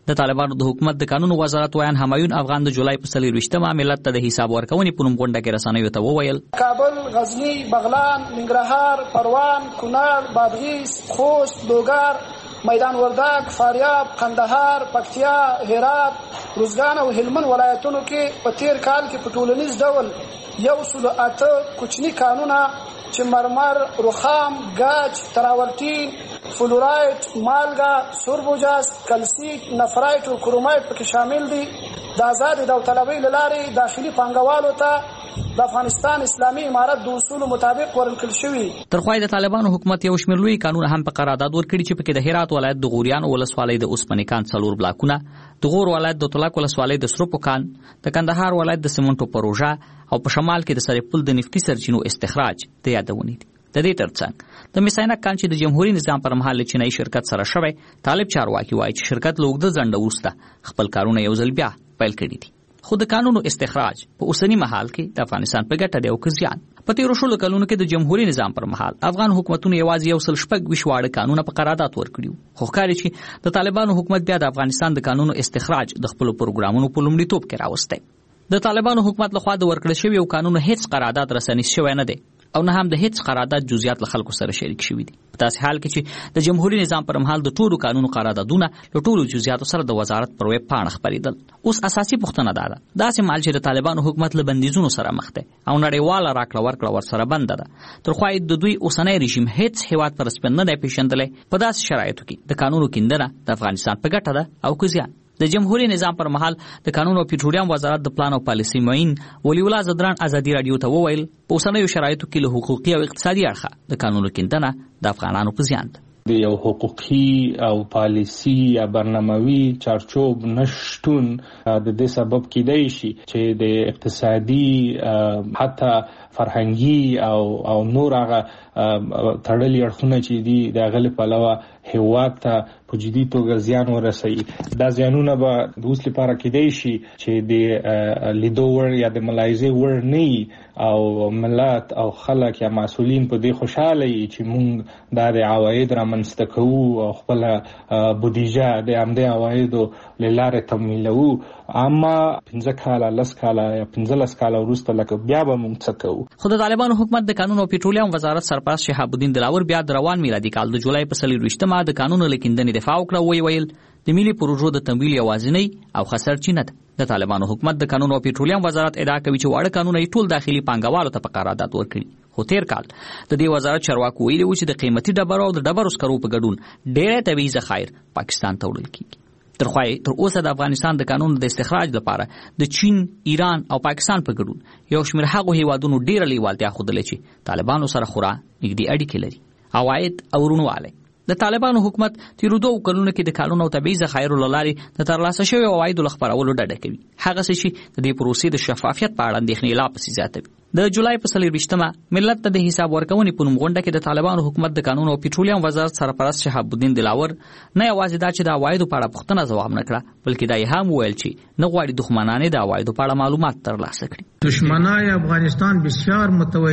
د طالبانو د حکومت د قانون وزارت ویان همایون افغان د جولای په څلرویشتمه ملت ته د حساب ورکونې په نوم غونډه کې رسنیو ته وویل کابل، غزنی، بغلان، ننګرهار، پروان، کونړ، بادغیس، خوست، لوګر، میدان وردګ، فاریاب، قندهار، پکتیا، هرات، روزګان او هلمند ولایتونو کې په تیر کال کې په ټولنیز ډول یو سل اته کوچني کانونه چې مرمر، رخام، ګاج، تراولټین، فلورایټ، مالګه، سوربوجاس، کلسیت، نفرایټ او کرومایټ پکې شامل دي. د آزاد داوطلبۍ له لارې داخلي پانګوالو ته د افغانستان اسلامي امارت د اصولو مطابق ورکړل شوی. ترخوای د طالبانو حکومت یو شمېر لوی قانون هم په قرارداد ورکړي چې پکې د هرات ولایت د غوریان ولسوالۍ د اوسپنې کان څلور بلاکونه، د غور ولایت د طلاق ولسوالۍ د سروپو کان، د کندهار ولایت د سیمنټو پروژه او په شمال کې د سرپل د نفتي سرچینو استخراج د یادونې دي. د دې ترڅنګ د میساینک کان چې د جمهوریت نظام پر مهال چینایي شرکت سره شوی، طالب چارواکي وایي چې شرکت له اوږده ځنډه وروسته خپل کارونه یو ځل بیا پیل کړي دي. خو د قانونو استخراج په اوسنی مهال کې د افغانستان په ګټه دی او که زیان. په تیرو شلو کلونو کې د جمهوریت نظام پر مهال افغان حکومتونو یوازې یو سل شپږ ویشت واړه قانونه په قرارداد ورکړي، خو ښکاري چې د طالبانو حکومت بیا د افغانستان د قانونو استخراج د خپلو پروګرامونو په لومړیتوب کې راوستی. د طالبانو حکومت لخوا د ورکړل شوي یو قانون هیڅ قرارداد رسنیز شوی نه دی او نه هم د هیڅ قرارداد جزئیات له خلکو سره شریک شوي دي. په داسې حال کې چې د جمهوریت نظام پر مهال د ټولو قانونو قراردادونه له ټولو جزئیاتو سره د وزارت پر ویب پاڼه خپرېدل. اوس اساسي پوښتنه دا ده، داسې مهال چې د طالبانو حکومت له بندیزونو سره مخ دی او نړیواله راکړه ورکړه ورسره بنده ده، ترخوا د دوی اوسنی رژیم هیڅ هیواد په رسمیت نه دی پیژندلی. په داسې شرایطو کې د قانونو کیندنه د افغانستان په ګټه ده او که زیان. د جمهوریت نظام پر مهال د قانون او پټرولیم وزارت د پلان او پالیسي معین ولی الله زدران ازادي رادیو ته وویل په اوسنیو شرایطو کې له حقوقي او اقتصادي اړخه د قانونو کیندنه د افغانانو په زیان ده. د یو حقوقي او پالیسي یا برناموي چارچوب نشټون د دې سبب کېدای شي چې د اقتصادي حتی فرهنګي او او نور هغه تړلي اړخونه چې دي د غل پلوه هیواد ته په جدي توګه زیان ورسوي. دا زیانونه به د اوس لپاره کېدای شي چې د لیدو وړ یا د ملاحظې وړ نه او ملت او خلک یا مسؤلین په دې خوشاله وي چې موږ دا د عواید رامنځته کوو او خپل بودیجه د همدې عوایدو له لارې تمویلوو، اما پنځه کاله لس کاله یا پنځلس کاله وروسته لکه بیا به موږ څه کوو. خو د طالبانو حکومت د قانون او پټرولیم وزارت سرپرست شهاب الدین دلاور بیا د روان میلادي کال د جولای په څلرویشتمه د قانون له کیندنې دفاع وکړه. ویې ویل د ملي پروژو د تمویل یوازینۍ او ښه سرچینه ده. د طالبانو حکومت د قانون او پټرولیم وزارت ادعا کوي چې واړه قانون یې ټول داخلي پانګوالو ته په قرارداد ورکړي، خو تیر کال د دې وزارت چارواکو ویلي و چې د قیمتي ډبرو او د ډبرو سکرو په ګډون ډېری طبیعي ذخایر پاکستان ته وړل کیږي. ترخوای تر اوسه د افغانستان د قانون د استخراج لپاره د چین، ایران او پاکستان په ګډون یو شمېر هغو هیوادونو ډېره لیوالتیا ښودلې چې طالبانو سره خورا نږدې اړیکې لري. عواید او ورونوالی د طالبانو حکومت تیرو دوو کلونو کې د کانونو او طبیعي ذخایرو له لارې د ترلاسه شویو عوایدو له خپرولو ډډه کوي، هغه څه چې د دې پروسې د شفافیت په اړه اندېښنې لا پسې زیاتوي. د جولای په څلرویشتمه ملت ته د حساب ورکونې په نوم غونډه کې د طالبانو حکومت د قانون او پټرولیم وزارت سرپرست شهاب الدین دلاور نه یوازې دا چې د عوایدو په اړه پوښتنه ځواب نه کړه، بلکې دا یې هم وویل چې نه غواړي دښمنان د عوایدو په اړه معلومات ترلاسه کړي. دشمنای افغانستان بسیار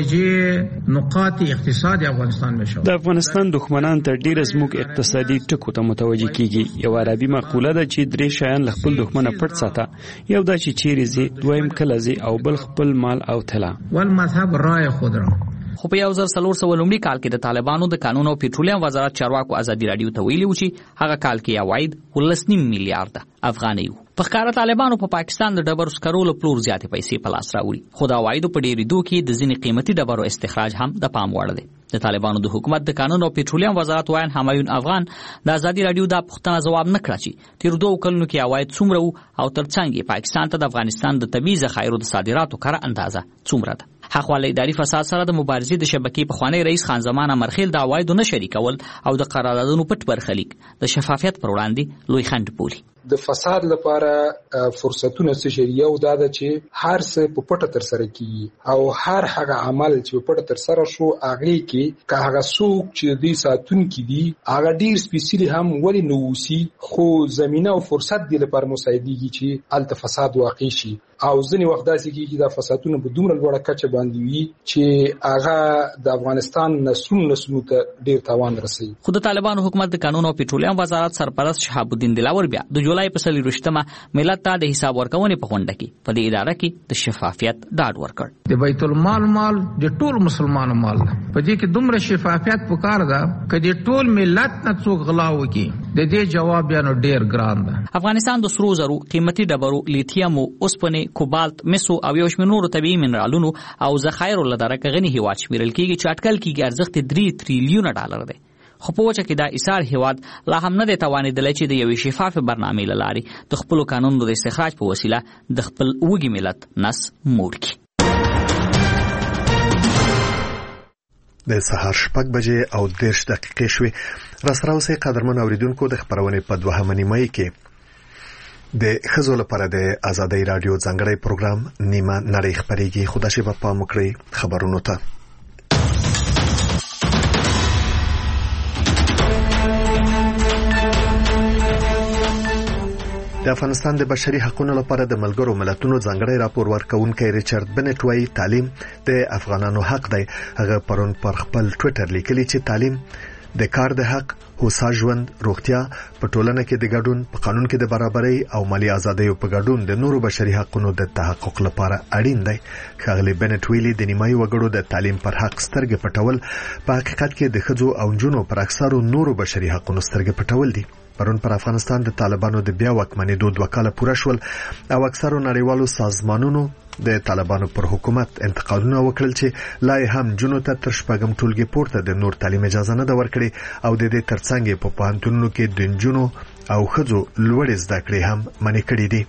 متوجه نقاط اقتصاد افغانستان میشو. د افغانستان دښمنان تر ډیره زموږ اقتصادي ټکو ته متوجه کیږي. یو عربي مقوله ده چې درې شیان له خپل دښمنه پټ ساته، یو دا چې چیرې زی، دویم کله زی او بل خپل مال او طلا. والمذهب رای خود را. خو په یو زر څلور سوه لومړي کال کې د طالبانو د قانون او پټرولیم وزارت چارواکو ازادي رادیو ته ویلي و چې هغه کال کې عواید ولس نیم میلیارډ افغانۍ وو. په ښکاره طالبانو په پا پاکستان د ډبرو سکرو له پلور زیاتې پیسې په لاس راوړي، خو د عوایدو په ډېرېدو کې د ځینې قیمتي ډبرو استخراج هم د پام وړ دی. د طالبانو د حکومت د قانون او پټرولیم وزارت وایان همایون افغان د ازادي رادیو دا پوښتنه ځواب نه کړه چې تیر دوه کلونو کې عواید څومره وو او ترڅنګ یې پاکستان ته د افغانستان د طبیعي ذخایرو د صادراتو کره اندازه څومره ده. حقواله اداري فساد سره د مبارزې د شبکې پخوانی رئیس خان زمان امرخیل د عوایدو نه شریکول او د قراردادونو پټ برخلیک د شفافیت پر وړاندې لوی خنډ بولي. د فساد لپاره فرصتونه څه شي؟ یو دا ده چې هر څه په پټه تر سره کیږي او هر هغه عمل چې په پټه تر سره شو هغه کې که هغه څوک چې دوی ساتونکي دي هغه ډیر سپیشلی هم ولې نه وسی، خو زمينه او فرصت دی لپاره مساعدېږي چې الته فساد واقع شي. او ځینې وخت داسې کېږي دا فسادونه په دومره لوړه کچه باندې وي چې هغه د افغانستان نسلونو نسلونو ته ډیر تاوان رسوي. خو د طالبانو حکومت د قانون او پټرولیم وزارت سرپرست شهاب الدین دلاور بیا د جولای په څلورویشتمه ملت ته د حساب ورکونې په غونډه کې په دې اداره کې د شفافیت ډاډ ورکړ. د بیت المال مال د ټول مسلمانانو مال ده، په دې کې دومره شفافیت پکار ده کدي ټول ملت نه څوک غلا وکي د دې جواب یا نو ډیر ګران ده. افغانستان د سرو زرو، قیمتي ډبرو، لیتیم، اوسپنې، کوبالت، مسو او یو شمېر نورو طبیعي منرالونو او ذخایرو له درکه غني هیواد شمیرل کیږي چې اټکل کیږي ارزښت درې تریلیونه ډالر دی. خو په وجه کې دا ایثار هیواد لا هم نه دی توانېدلی چې د یوې شفافې برنامې له لارې د خپلو قانونونو د استخراج په وسیله د خپل وږي ملت نس موړ کړي. د سهار شپږ بجې او دېرش دقیقې شوې. راسره اوسئ قدرمن اورېدونکو، د خپرونې په دوهمه نیمایي کې د ښځو لپاره د ازادۍ راډیو ځانګړی پروګرام نیمه نړۍ خپرېږي. خو داسې به پام وکړئ خبرونو ته. د افغانستان د بشري حقوقو لپاره د ملګرو ملتونو ځانګړی راپور ورکونکي ریچارډ بنټ وايي تعلیم د افغانانو حق دی. هغه پرون پر خپل ټوئیټر لیکلي چې تعلیم د کار د حق، هوسا ژوند، روغتیا، په ټولنه کې د ګډون، په قانون کې د برابرۍ او مالی ازادۍ په ګډون د نورو بشري حقوقو د تحقق لپاره اړین دی. ښاغلي بنټ ویلي د نیمایي وګړو د تعلیم پر حق سترګې پټول په حقیقت کې د ښځو او نجونو پر اکثرو نورو بشري حقوقو سترګې پټول دي. پرون پر افغانستان د طالبانو د بیا واکمنېدو دوه کاله پوره شول او اکثرو نړیوالو سازمانونو د طالبانو پر حکومت انتقادونه وکړل چې لا هم جنو ته تر شپږم ټولګي پورته د نور تعلیم اجازه نه ده ورکړې او د دې ترڅنګ په پوهنتونونو کې د جنو او ښځو لوړې زده کړې هم منع کړې دي.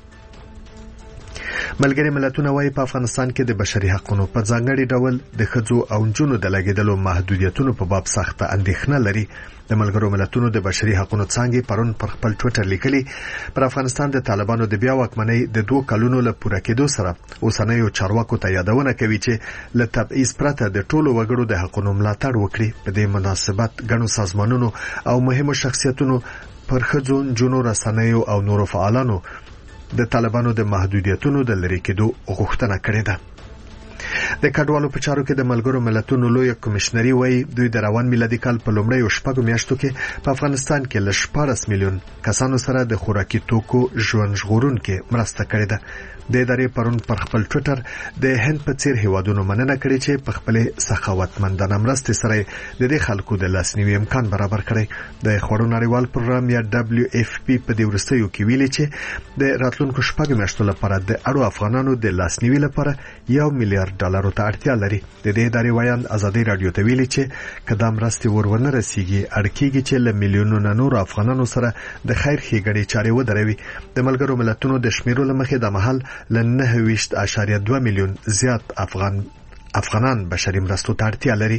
ملګری ملتونه وايي په افغانستان کې د بشري حقوقو په ځانګړي ډول د ښځو او نجونو د لګیدلو محدودیتونو په باب سخته اندېښنه لري. د ملګرو ملتونو د بشري حقوقو څانګې پرون پر خپل ټوئیټر لیکلي پر افغانستان د طالبانو د بیا واکمنۍ د دوه کلونو له پوره کېدو سره اوسنیو چارواکو ته یادونه کوي چې له تبعیض پرته د ټولو وګړو د حقوقو ملاتړ وکړي. په دې مناسبت ګڼو سازمانونو او مهمو شخصیتونو پر ښځو، نجونو، رسنیو او نورو فعالانو د طالبانو د محدودیتونو د لرې کېدو غوښتنه کړې ده. د کډوالو په چارو کې د ملګرو ملتونو لوی کمشنري وایي دوی د روان میلادي کال په لومړیو شپږو میاشتو کې په افغانستان کې له شپاړس میلیون کسانو سره د خوراکي توکو ژوند ژغورونکي مرسته کړې ده. د ادارې پرون پر خپل ټوئیټر د هند په څیر هیوادونو مننه کړې چې په خپل سخاوتمندانه مرستې سره د دې خلکو د لاسنیوي امکان برابر کړی. د خوړو نړیوال پروګرام یا دبليو اف پی په دې وروستیو کې ویلي چې د راتلونکو شپږو میاشتو لپاره د اړو افغانانو د لاسنیوي لپاره یو میلیارډ ډالرو ته اړتیا لري. د دې ادارې وایي ازادۍ رادیو ته ویلي چې کله مرستې ورونه رسیږي اړکیږي چې له میلیونونو نور افغانانو سره د خیر ښېګڼې چارې ودروي. د ملګرو ملتونو د شمیرو لمخې د محل ل نهه ویشت اعشاریه دوه میلیون زیات افغان افغانان بشري مرستو ته اړتیا لري.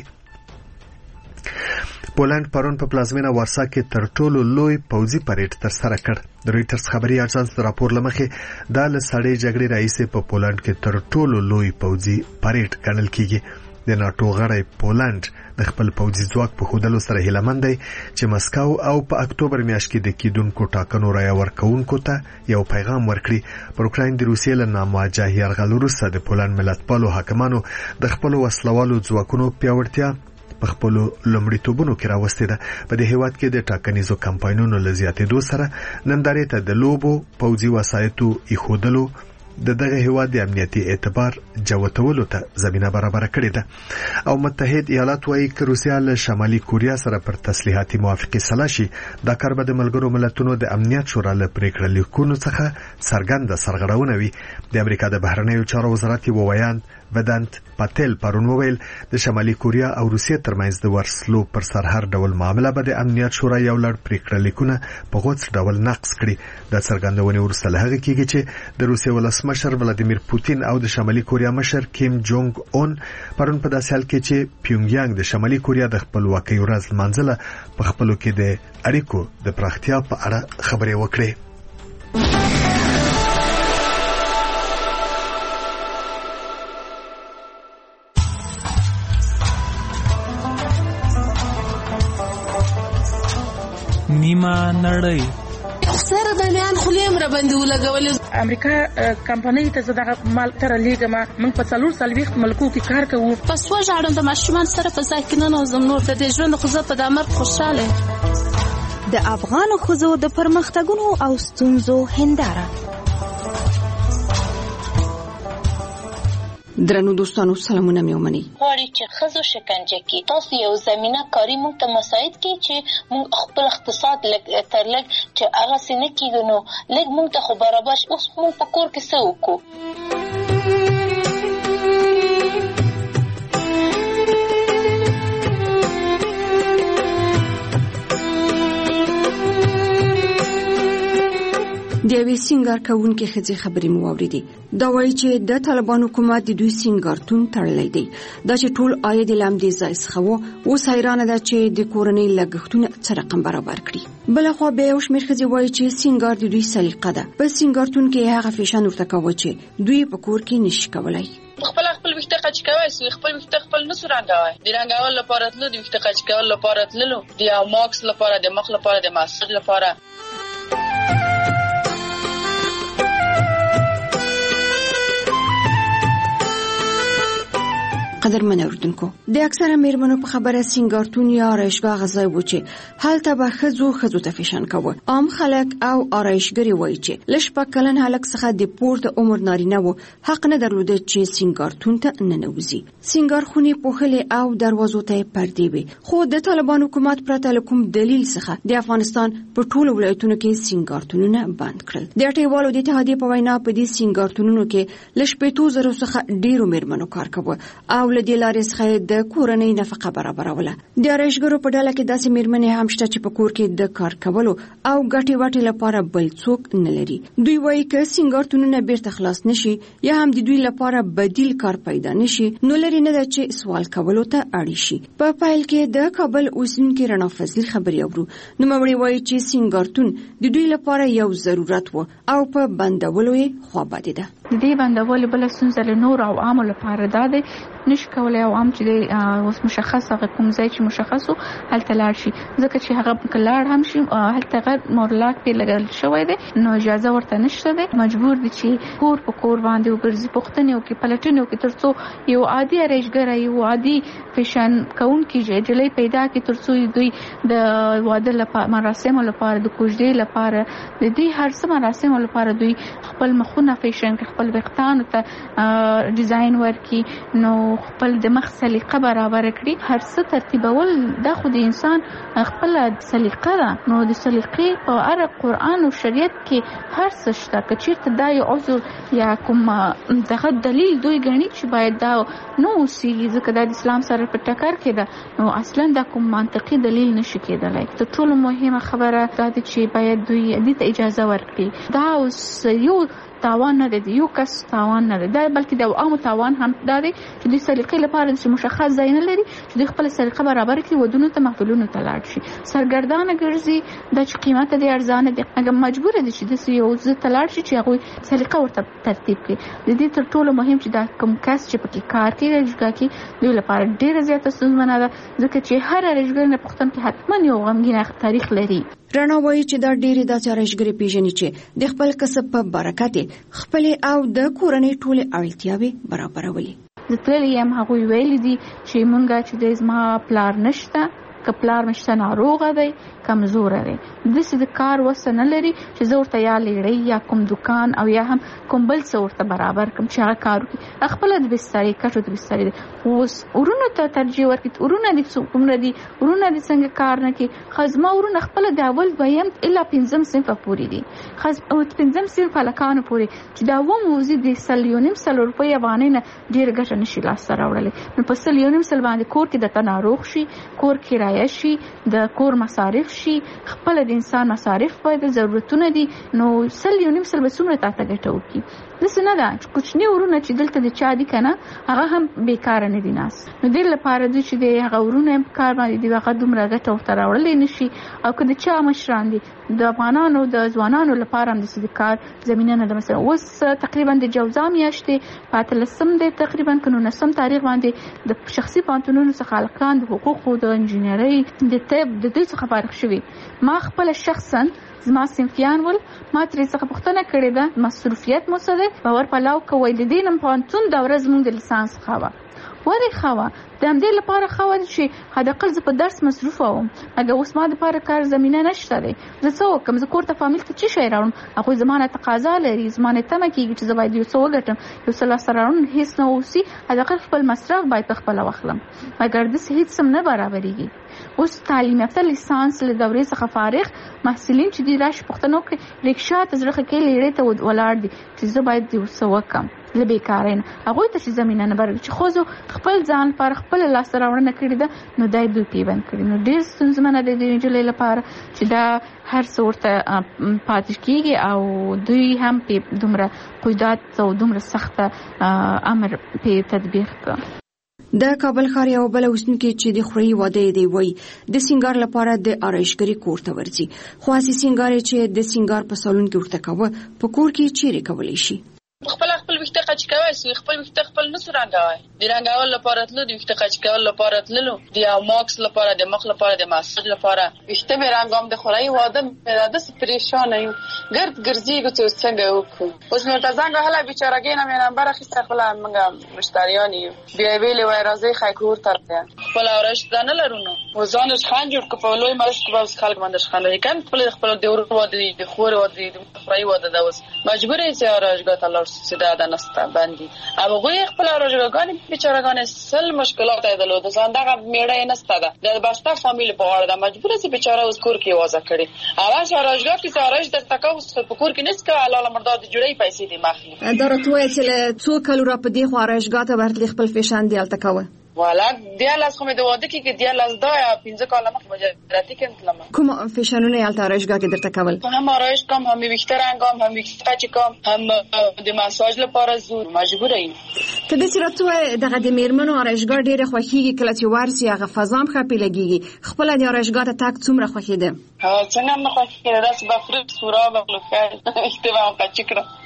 پولند پرون په پلازمینه وارسا کې تر ټولو لوی پوځي پریډ ترسره کړ. د رويټرز خبري اژانس د راپور لمخې دا له سړې جګړې راهیسې په پولند کې تر ټولو لوی پوځي پریډ ګڼل کیږي. د ناتو غړی پولند د خپل پوځي ځواک په خودلو سره هیلمن دی چې مسکو او په اکتوبر میاشت کې د کیدونکو ټاکنو رای ورکوونکو ته یو پیغام ورکړي. پر اوکراین د روسیې له نامواجه یرغل وروسته د پولند ملتپالو حاکمانو د خپل وسلوالو ځواکونو پیاوړتیا په خپل لومړیتوبونو کې راوستي ده. په دې هیواد کې د ټاکنیزو کمپاینونو له زیاتېدو سره نندارې ته د لوبو پوځي وسایطو ایښودلو د دغه هیواد د امنیتي اعتبار جوتولو ته زمينه برابر کړې ده. او متحد ایالات وايي چې روسیا له شمالي کوریا سره پر تسلیحاتي موافقه سلا شي. دا کار به د ملګرو ملتونو د امنیت شورا له پریکړې لیکونو څخه څرګنده سرغړونه وي. د امریکا د بهرنیو چارو وزارت یو ویان ودانت پاتل پرون وویل د شمالي کوریا او روسیې ترمنځ د ورسلو پر سر هر ډول معامله به د امنیت شورا یو لړ پریکړې لیکونه په غوڅ ډول نقض کړي. د څرګندونې وروسته له هغه کېږي چې د روسیې ولسمشر ولادیمیر پوتین او د شمالي کوریا مشر کیم جونګ اون پرون په داسې حال کې چې پیونګیانګ د شمالي کوریا د خپلواکۍ ورځ لمانځله په خپلو کې د اړیکو د پراختیا په اړه خبرې وکړې. نیمه نړۍ سره دنيان خلیم را باندې ولګول. امریکا کمپنۍ ته زداغه مال تر لیګما موږ په څلور سلويخت ملکو کې کار کوو. پس وژاړم د ماشومان سره په ځای کې نه نوزم نور د دې ژوند خو زه په دامر خوشاله. د افغان ښځو د پرمختګونو او ستونزو هنداره. درنو دوستانو سلامونه مې ومني. غواړي چې ښځو شکنجه کې تاسو یو زمينه کاری موږ ته مساعد کې چې موږ خپل اقتصاد لګ تر لګ چې هغه سینه کېږي نو لګ موږ ته خو برابر اوس موږ په کور کې څه وکړو. د یوې سینګار کوونکې ښځې خبرې مو واورېدې. دا وایي چې د طالبان حکومت د دوی سینګارتون تړلی دی. دا چې ټول عاید یې له همدې ځای څخه و. اوس حیرانه ده چې د کورنۍ لګښتونه څه رقم برابر کړي. بلخوا بیا یو شمېر ښځې وایي چې سینګار د دوی سلیقه ده. په سینګارتون کې هغه فیشن ورته کوه چې دوی په کور کې نشي کولی. خپل خپل وخت قچ کوي سو خپل وخت خپل نسو رنګوي د رنګول لپاره تلو د وخت قچ کول لپاره تلو د ماکس لپاره د مخ لپاره د ماساج لپاره. قدرمن اوردونکو د اکثره میرمنو په خبره سینګارتون یا آرایشګاه غځای و چې هلته به ښځو ښځو ته فیشن کوه. عام خلک او آرایشګرې وایي چې له شپږ کلن هلک څخه د پورته عمر نارینه و حق نه درلوده چې سینګارتون ته ننوځي. سینګار خونې پوښلې او دروازو ته یې پردې وې. خو د طالبان حکومت پرته له کوم دلیل څخه د افغانستان په ټولو ولایتونو کې سینګارتونونه بند کړل. د اټیوالو د اتحادیې په وینا په دې سینګارتونونو کې له شپېتو زرو څخه ډېرو میرمنو کار کوه او له دې لارې څخه د کورنۍ نفقه برابروله. د آرایشګرو په ډله کې داسې میرمنې هم شته چې په کور کې د کار کولو او ګټې وټې لپاره بل څوک نه لري. دوی وایي که سینګارتونونه بیرته خلاص نشي یا هم د دوی لپاره بدیل کار پیدا نشي نو لري نه ده چې سوال کولو ته اړ شي. په پیل کې د کابل اوسیدونکي رڼا فضلي خبرې اورو. نوموړې وایي چې سینګارتون د دوی لپاره یو ضرورت و او په بندولو یې خوابدې ده. د دې بندول بل ستونزه له نور او عامو لپاره ده د نشي کولای او عام چې اوس مشخص هغه کوم ځای چې مشخصو هلته لاړ شي ځکه چې هغه کلاړ هم شي هلته غیر مورلاک په لګل شوی دی نو اجازه ورته نشته دی. مجبور دي چې کور په کور باندې وګرځي پښتنې او کې پلټنې او کې ترڅو یو عادي آرایشګر یو عادي فیشن کوونکی جلې پیدا کې ترڅو دوی د واده لپاره مراسم لپاره د کوژدې لپاره د دې هر څه مراسم لپاره دوی خپل مخونه فیشن خپل وختان ته ډیزاین ورکي نو خپل د مخ سلیقه برابر کړي. هر څه ترتیبول د خو د انسان خپل سلیقه ده نو د سلیقې په اړه قرآن او شریعت کې هر څه شته. که چیرته دا یو عذر یا کوم دغه دلیل دوی ګڼي چې باید دا نو اوسېږي ځکه دا د اسلام سره په ټکر کې ده نو اصلا دا کوم منطقي دلیل نشي کېدلی. تر ټولو مهمه خبره دا ده چې باید دوی دې ته اجازه ورکړي. دا اوس یو تاوان نه دی یو کس تاوان نه دی دا بلکې د عامو تاوان هم دا دی چې د سلیقې لپاره د مشخص ځای نه لري چې د خپل سلیقه برابر کړي ودونو ته محفلونو ته لاړ شي سرګردانه ګرځي د چې قیمت د ارزانه دي هغه مجبور دي چې د یو ځای ته لاړ شي چې هغه سلیقه ورته ترتیب کړي. د دې تر ټولو مهم چې دا کوم کس چې پکې کار کوي رجګه کې دوی لپاره ډیره زیاته ستونزمنه ده ځکه چې هر رجګر نه پښتون کې حتما یو غمګین تاریخ لري. رڼا وایي چې دا ډېرې داسې آرایشګرې پیژني چې د خپل کسب په برکت خپل او د کورنۍ ټولې اړتیاوې برابرولې. زه تللی یم هغوی ویلي دي چې مونږ چې د زما پلار نشته که پلار مشته ناروغه دی کمزوره دی داسې د کار وسه نه لري چې زه ورته یا لیړۍ یا کوم دکان او یا هم کوم بل څه ورته برابر کړم چې هغه کار وکړي. خپله د بسترې کټو د بسترې دی اوس ورونو ته ترجیح ورکړي. ورونه دي څومره دي ورونه دي څنګه کار نه کوي. ښه زما ورونه خپله د اول دویم الا پنځم صنفه پورې دي ښه پنځم صنف هلکانو پورې چې دا اووه موضوع د سل یو نیم سل روپۍ افغانۍ نه ډېره ګټه نشي لاسته راوړلی. نو په سل یو نیم سل باندې کور کې درته ناروغ شي کور کرایه شي د کور مصارف شي خپل د انسان مصارف باید ضرورتونه دي نو سل یو نیم سل به څومره تاته ګټه وکړي. داسې نه ده چې کوچني ورونه چې دلته د چا دي که نه هغه هم بیکاره نه دي ناست نو دې لپاره دوی چې د هغه ورونه کار باندې دي هغه دومره ګټه ورته راوړلی نه شي. او که د چا مشران دي د افغانانو د ځوانانو لپاره هم داسې د کار زمینه نه ده. مثلا اوس تقریبا د جوزا میاشتې په اتلسم دی تقریبا که نولسم تاریخ باندې د شخصي پوهنتونونو څخه هلکان د حقوقو د انجینرۍ ډاکټرۍ د طب د دې څخه فارغ شوي. ما خپل شخصا زما صنفیان ول ما ترې څخه پوښتنه کړې ده مصروفیت مو څه دی؟ باور پلاو کوي د دې نن پوهنتون دوره زموږ د لیسانس خوا ولې خوا د همدې لپاره خوا چې حداقل زه په درس مصروف وم. اګه اوس ما دپاره کار زمینه نشته دی، زه څه وکړم؟ زه کور ته فامیل ته څه شی راوړم؟ هغوی زما نه تقاضا لري، زما نه تمه کېږي چې زه باید یو څه وګټم، یو څه لاسته راوړم هېڅ نه اوسي، حداقل خپل مصرف باید په خپله واخلم، مګر داسې هېڅ هم نه برابرېږي. اوس تعلیم یافته لیسانس له دورې څخه فارغ محصلین چې دي راشي پوښتنه وکړي رکشا ته زړه ښه کې لیرې ته ولاړ دي چې زه باید یو څه وکړم له بېکارۍ نه. هغوی ته چې زمینه نه برابرېږي چې ښځو خپل ځان لپاره خپله لاسته راوړنه کړې ده نو دا یې دوی پیبند کړي. نو ډېر ستونزمنه دی د نجلۍ لپاره چې دا هر څه ورته پاتې کېږي او دوی هم پې دومره قیودات او دومره سخته امر پې تطبیق کړه. د کابل ښار یو بل اوسونکي چې د خوري واده دی وای د سینګار لپاره د آرایشګري کور ته ورځي، خو اسی سینګار چې د سینګار په سالون کې ورته کوه په کور کې چیرې کولی شي؟ خپل خپل وخت قچ کوي سو خپل وخت خپل نسو رنگوي د رنگول لپاره تلو د وخت قچ کول لپاره تلو د ماکس لپاره د مخ لپاره د ماساج لپاره وخت مې رنگوم د خوري واده مې د پریشان یم ګرد ګرځي چې څنګه وکړو. اوس نو تاسو هله بیچارهګې نه مې نمبر اخیسته خپل موږ مشتریان یو بیا ویلې وای راځي خایکور ترته خپل اورش ځان لرونو وزانش خان جوړ کپلوي مرش کباس خلک مندش خان لیکن خپل خپل د ورو واده د خور واده د خوري واده د اوس مجبور یې چې راځګه الله سیده ده نسته باندې او غوی خپل راجګان بیچارهګان سل مشکلات ایدلو د ځان دغه میړه نسته ده د باستا فامیل په اړه د مجبور سي بیچاره اوس کور کې وازه کړي اواز راجګا کې سارج د تکاوس په کور کې نسکه علاوه مرداد جوړي پیسې دي مخلي درته چې له څو کلو را په دی خو راجګا ته ورتل خپل فیشن دی التکاوه والا دیالاس کومه د واده کې کې دیالاس دا یا پنځه کاله مخ مجرتی کې تلم کوم فیشنونه یالت آرایشګاه کې درته کول؟ هم آرایش کوم هم ویکتر انګام هم ویکتر کوم هم د ماساج لپاره زور مجبور یم. کله چې راته دغه د میرمنو آرایشګاه ډیره خوښیږي کله چې ورسي هغه فضام خپل لګيږي خپل د آرایشګاه ته تک څومره خوښیده؟ ها څنګه مخ خوښیده راس به فرق سورا به لوخه اشتباه وکړه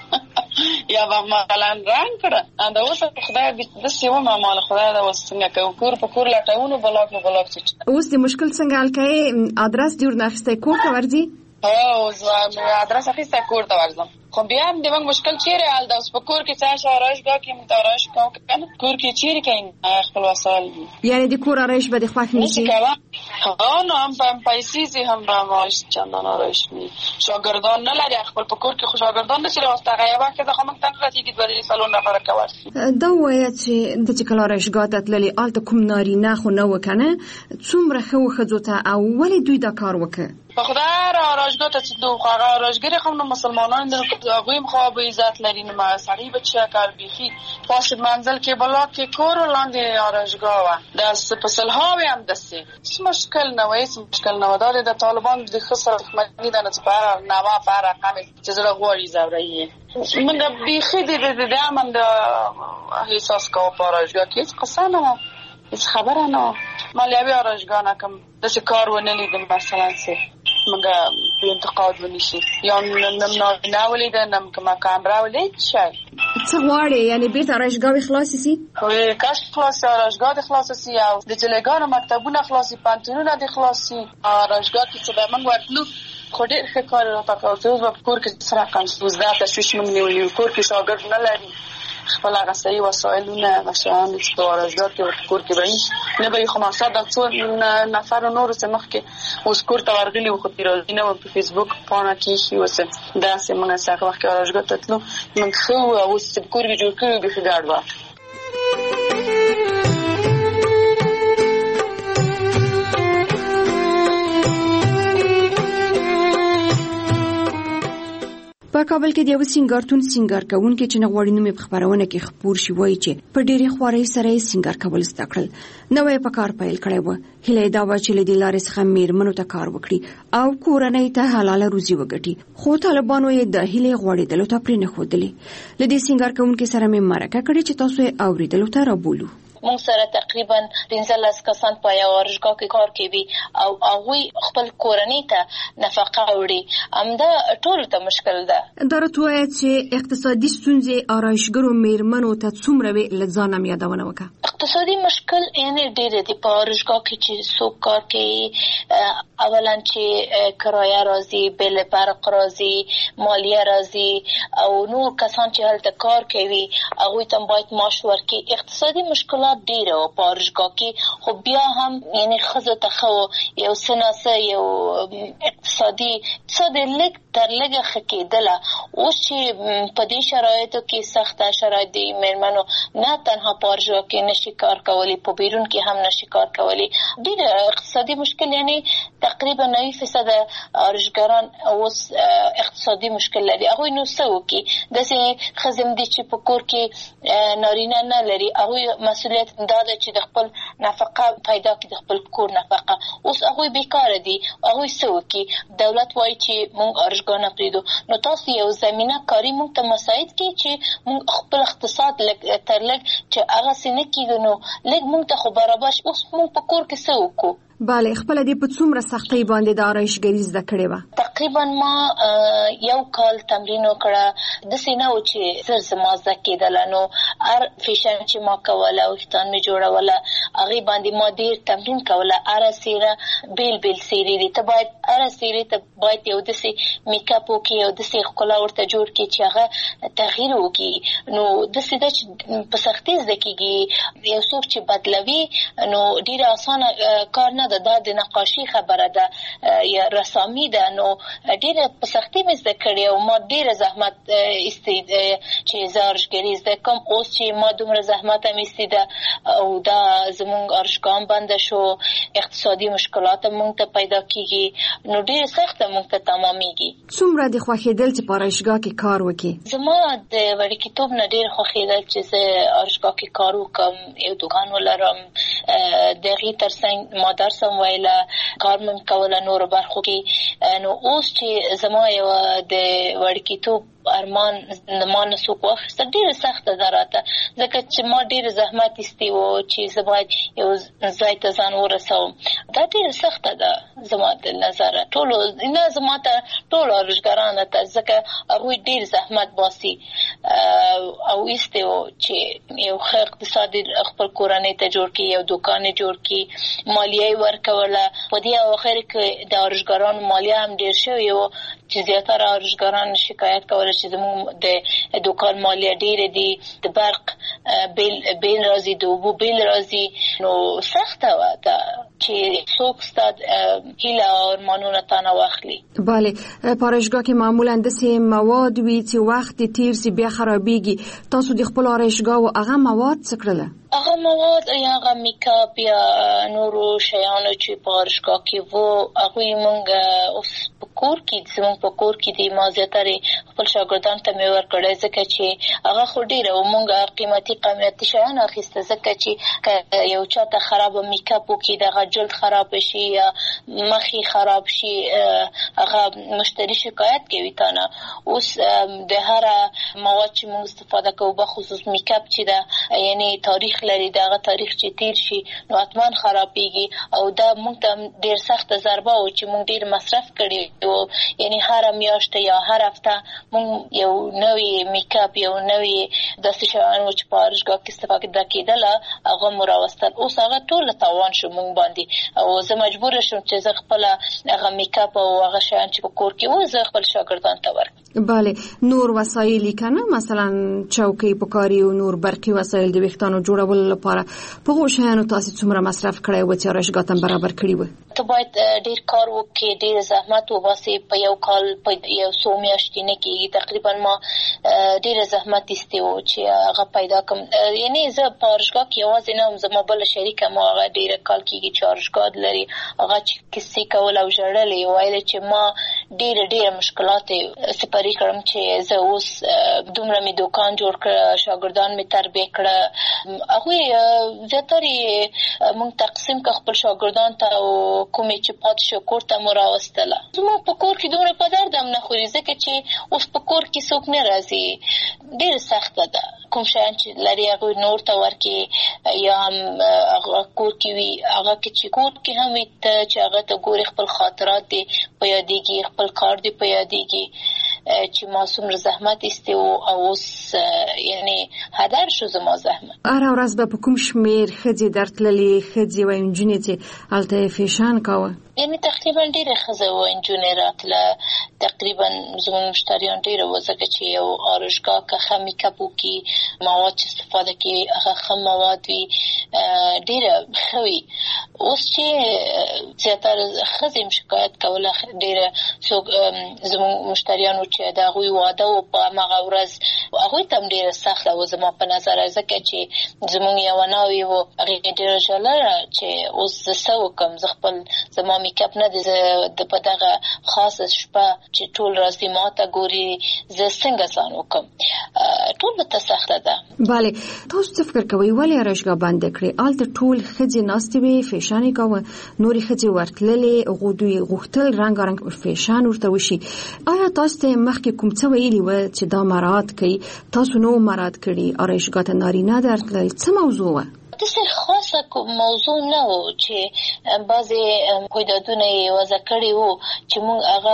یا به مثلا رنگ کړه انده اوس خدای د سیمه معاملې خدای دا وسنګ کو کور په کور لټاونو بلاک نه بلاک چې اوس د مشکل څنګه حل کړي؟ ادرس جوړ نخسته کور ته ورځي؟ او زما ادرس اخیسته کور ته ورځم خو بیا هم د موږ مشکل چیرې حل ده اوس په کور کې څه آرایشګاه کې متارایش کوم کنه کور کې چیرې کین خپل وسایل یعنی د کور آرایش به د خوښ نشي ها نو هم په پیسې سي هم به ماش چندان آرایش ني شاګردان نه لري خپل په کور کې شاګردان نشي راوسته غیابه کې د خمن تن راځي د ورې سالون نه فرق کوي دا وایي چې د چې کله آرایشګاه ته تللی الته کوم ناري نه خو نه وکنه څومره خو خځوته او ولې دوی دا کار وکړي په خدای را آرایشګاه ته چې دوه هغه آرایشګری خو مسلمانان د هغوی مخه به عزت لري نو ما سړی بچا کار بيخي پاس منزل کې بلاک کې کور لاندې آرایشګاه و د سپسل هاوی هم دسي څه مشکل نه وای څه مشکل نه ودار د طالبان د خسر خدمت نه نه پر نوا پر رقم چې زړه غوړي زوري من بيخي د د امن د احساس کو آرایشګاه کې قسم نه هیڅ خبره نه مالیابي آرایشګاه نه کوم د څه کار ونه لیدم مثلا څه مګه په انتقاد ونشي یا نم نه ولیدنم کما کامرا ولید شي څه غواړي یعنی بیرته آرایشګاه خلاص شي خو کاش خلاص آرایشګاه خلاص شي او د جلګانو مکتبونه خلاص پانتونونه د خلاص شي آرایشګاه کې څه به موږ ورتلو خو ډېر ښه کار راته کوي په کور کې سره کم سوزدا تشویش موږ نیولې کور کې شاګرد نه لري خپل هغه صحیح وسایلونه مشان چې آرایشګاه کې کور کې وایي نه به خو ما ساده څو نفر نور څه مخ کې اوس کور ته ورغلي خو پیروزي نه په فیسبوک پاڼه کې شي وسه دا سه موږ سره وخت آرایشګاه ته تلو موږ خو اوس کور کې جوړ کړو به ښه و په کابل کې د یو سینګارتون سینګار کوونکي چې نغوړي نومې په خبرونه کې خبر شي وایي چې په ډېری خوارۍ سره یې سینګار کول زده کړل نوې په کار پیل کړی و هیله دا و چې له دې لارې څخه میرمنو ته کار وکړي او کورنۍ ته حلاله روزي وګټي خو طالبانو یې د هیلې غوړېدلو ته پرې نه ښودلې له دې سینګار کوونکي سره مې مرکه کړې چې تاسو یې اورېدلو ته رابولو مونږ سره تقریبا پنځلس کسان په یو آرایشګاه کې کار کوي او هغه خپل کورنۍ ته نفقه وړي امدا ټول ته مشکل ده درته وایي چې اقتصادي ستونزې آرایشګرو میرمنو ته څومره وی لځانم یادونه وکړه اقتصادي مشکل یعنی ډېر دي په اورشګاه کې چې څوک کار کوي. اولا چې کرایه راځي، بل برق راځي، مالیه راځي او نور کسان چې هلته کار کوي هغوی ته باید معاش ورکړي. اقتصادي مشکلات ډېر وو په اورشګاه کې، خو بیا هم یعنی ښځو ته ښه یو څه نه څه یو اقتصادي اقتصاد لږ تر لږه ښه کېدله. اوس چې په دې شرایطو کې سخته شرایط دي، مېرمنو نه تنها په اورشګاه کې نشي کار کولی، په بیرون کې هم نشي کار کولی. ډېر اقتصادي مشکل یعنی تقریبا نوي فیصده اورشګاران اوس اقتصادي مشکل لري. هغوی نو څه وکړي؟ داسې ښځې دي چې په کور کې نارینه نه لري، هغوی مسؤلیت دا ده چې د خپل نفقه پیدا کړي، د خپل کور نفقه. اوس هغوی بیکاره دي، هغوی څه وکړي؟ دولت وایي چې موږ اورشګاه نه پرېږدو. نو تاسو یو زمینه کاري موږ ته مساعد کړي چې موږ خپل اقتصاد لږ تر لږ چې هغسې نه کېږو، نو لږ موږ ته خو برابر شي. اوس موږ په کور کې څه وکړو؟ بله، خپل دې په څومره سختۍ باندې د آرایشګري زده کړې وه؟ تقریبا ما یو کال تمرین وکړه. داسې نه و چې زر زما زده کېدله. نو هر فیشن چې ما کوله، ویښتان مې جوړوله، هغې باندې ما ډېر تمرین کوله. هره څېره بیل بیل څېرې دي، ته باید هره څېرې ته باید یو داسې میکاپ وکړي، یو داسې ښکلا ورته جوړ کړي چې هغه تغییر وکړي. نو داسې ده چې په سختۍ زده کېږي. یو څوک چې بدلوي نو ډېره اسانه کار نه ده، دا د نقاشي خبره ده یا رسامي ده. نو ډېره په سختۍ مې زده کړې او ما ډېره زحمت ایستې چې زه اورشګري زده کړم. اوس چې ما دومره زحمت هم ایستې ده او دا زموږ اورشګاه هم بنده شو، اقتصادي مشکلات هم موږ ته پیدا کېږي، نو ډېره سخته موږ ته تمامېږي. څومره دې خوښېدل چې په اورشګاه کې کار وکړې؟ زما د وړکېتوب نه ډېر خوښېدل چې زه اورشګاه کې کار وکړم، یو دوکان ولرم. د هغې تر څنګ ما درس هم ویله، کار مې کوله نورو برخو کې. نو اوس چې زما یوه د وړکېتوب ارمان ما نه څوک واخیسته، ډېره سخته ده راته، ځکه چې ما ډېر زحمت ایستی و چې زه باید یو ځای ته ځان ورسوم. دا ډېره سخته ده زما د نظره، ټولو نه زما ته ټولو اورشګارانو ته، ځکه هغوی ډېر زحمت باسي او ایستی و چې یو ښه اقتصاد خپل کورنۍ ته جوړ کړي، یو دوکان یې جوړ کړي، مالیه یې ورکوله. په دې اواخر کې د اورشګارانو مالیه هم ډېر شوې و چې زیاتره اورشګاران شکایت کوله چې زموږ د دوکان مالیه ډېرې دي، د برق بیل بیل راځي، د اوبو بیل راځي. نو سخته وه دا چې څوک ستا هیله او ارمانونه تا نه واخلي. بله، په اورشګاه کې معمولا داسې مواد وي چې وخت یې تېر سي بیا خرابېږي. تاسو د خپل اورشګاه هغه مواد څه کړله؟ هغه مواد یا هغه میکاپ یا نورو شیانو چې په اورشګاه کې وو، هغوی موږ اوس په کور کې زموږ په کور کې دي. ما زیاترې خپل شاګردانو ته مې ورکړی، ځکه چې هغه خو ډېره و. موږ قیمتي قیمتي شیان اخیسته، ځکه چې که یو چا ته خرابه میکاپ وکړي، دغه جلد خراب شي یا مخې خراب شي، هغه مشتری شکایت کوي تا نه. اوس د هره مواد چې موږ استفاده کوو، بخصوص میکاپ چې ده، یعنی تاریخ لري، دغه تاریخ چې تیر شي نو حتما خرابېږي. او دا موږ ته ډېر سخته ضربه و چې موږ ډېر مصرف کړي و. یعنی هره میاشت یا هر هفته موږ یو نوی میکاپ، یو نوی داسې شیان و چې په اورشګاه کې استفاده کېدله، هغه مو راوستل. اوس هغه ټوله تاوان شو موږ باندې او زه مجبوره شوم چې زه خپله هغه میکاپ او هغه شیان چې په کور کې و زه خپل شاګردانو ته ورکړم. بله، نور وسایل یې که نه، مثلا چوکۍ پکاري او نور برقي وسایل د ویښتانو جوړولو لپاره، په هغو شیانو تاسې څومره مصرف کړی و چې اورشګاه ته برابر کړي و؟ ته باید ډېر کار وکړې، ډېر زحمت وباسې. په یو کال په یو څو میاشتې نه کېږي. تقریبا ما ډېره زحمت ایستې و چې هغه پیدا کړم. یعنې زه په اورشګاه کې یوازې نه وم، زما بله شریکه ما هغه ډېره کال کېږي چې اورشګاه لري، هغه چې کیسې کول او ژړل یې ویل چې ما ډېره ډېره مشکلات سپري کړم چې زه اوس دومره مې دوکان جوړ کړه، شاګردان مې تربیه کړه. هغوی زیاترې موږ تقسیم کړه خپل شاګردان ته او کومې چې پاتې شو کور ته مو راوستله. زموږ په کور کې دومره په درد هم نه خوري، ځکه چې اوس په کور کې څوک نه راځي. ډېره سخته ده. کوم شیان چې لري هغوی نور ته ورکړي یا هم هغه کور کې وي، هغه کې چې کور کې هم وي ته چې هغه ته ګورې، خپل خاطرات دې په یادېږي، خپل کار دې په یادېږي. چې ما څومره زحمت ایستی او اوس یعنی هدر شو زما زحمت. هر ورځ به په کوم شمیر ښځې درتللې ښځې وایي نجونې چې هلته فیشن کوه؟ یعنی تقریبا ډېرې ښځې و نجونې راتله، تقریبا زموږ مشتریان ډېره و، ځکه چې یو آرایشګاه که ښه میکاپ وکړي، مواد چې استفاده کړي هغه ښه مواد وي، ډېره ښه وي. اوس چې زیاتره ښځې م شکایت کوله، ډېره څوک زموږ مشتریان و چې د هغوی واده و په همغه ورځ، هغوی ته هم ډېره سخته و زما په نظر، ځکه چې زموږ یوه ناوې و هغې ډېره ژړله چې اوس زه څه وکړم، زه خپل زما میکاپ نه دی، زه د په دغه خاصه شپه چې ټول راځي ما ته ګوري، زه څنګه ځان وکړم. ټول به ته سخته ده. بله، تاسو څه فکر کوئ ولې آرایشګاه بنده کړې؟ هلته ټول ښځې ناستې وې، فیشن یې کوه، نورې ښځې ورتللې، هغوی دوی غوښتل رنګارنګ فیشن ورته وشي. آیا تاسو ته مخکې کوم څه ویلي وه چې دا مراعات کوي؟ تاسو نو مراعات کړي؟ آرایشګاه ته نارینه درتلل، څه موضوع وه؟ داسې خاصه موضوع نه و چې بعضې قیدادونه یې وضع کړي وو چې موږ هغه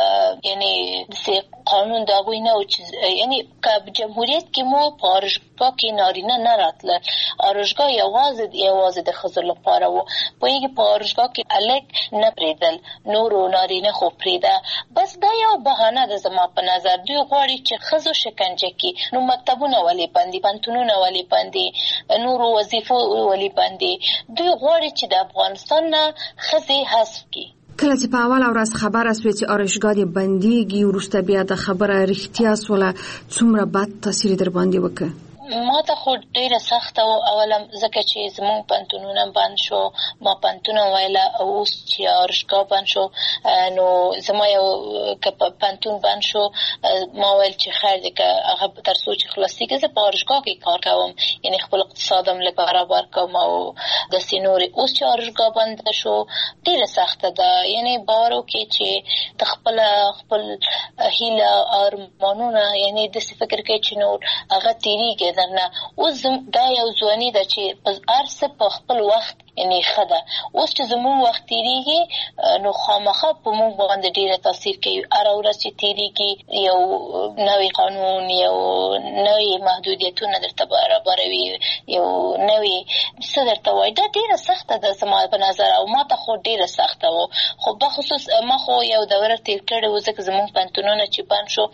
یعنې داسې قانون د هغوی نه و چې یعنې که په جمهوریت کې مو په آرایشګاه کې نارینه نه راتله، آرایشګاه یوازې یوازې د ښځو لپاره و. پوهېږي په آرایشګاه کې هلک نه پرېږدل، نورو نارینه خو پرېږده. بس دا یو بهانه ده زما په نظر. دوی غواړي چې ښځو شکنجه کړي، نو مکتبونه ولې بندي، پوهنتونونه ولې بندي، نورو وظیفو ولې بندي. دوی غواړي چې د افغانستان نه ښځې حذف کړي. کله چې په اوله ورځ خبره سوې چې آرایشګاه دې بندېږي، وروسته بیا د خبره رښتیا سوله، څومره بد تاثیر در باندې وکړ؟ ما ته خو ډېره سخته و اوله، ځکه چې زموږ پوهنتونونه بند شو، ما پوهنتون ویله، اوس چې آرایشګاه بند شو، نو زما یو که پوهنتون بند شو، ما ویل چې خیر دی که هغه تر څو چې خلاصېږي زه په آرایشګاه کې کار کوم، یعنې خپل اقتصاد هم لږ برابر کوم او داسې نورې. اوس چې آرایشګاه بنده شو ډېره سخته ده، یعنې باور وکړې چې د خپله خپل هیله ارمانونه یعنې داسې فکر کوي چې نور هغه تېرېږي نه. اوس دا یو ځواني ده چې هر څه په خپل وخت یعنې ښه ده. اوس چې زموږ وخت تېرېږي نو خامخا په موږ باندې ډېره تاثیر کوي. هره ورځ چې تېرېږي یو نوی قانون، یو نوی محدودیتونه درته برابروي، یو نوی څه درته وایي. دا ډېره سخته ده زما په نظر، او ما ته خو ډېره سخته و. خو بخصوص ما خو یو دوره تېر کړې و، ځکه زموږ پوهنتونونه چې بند شو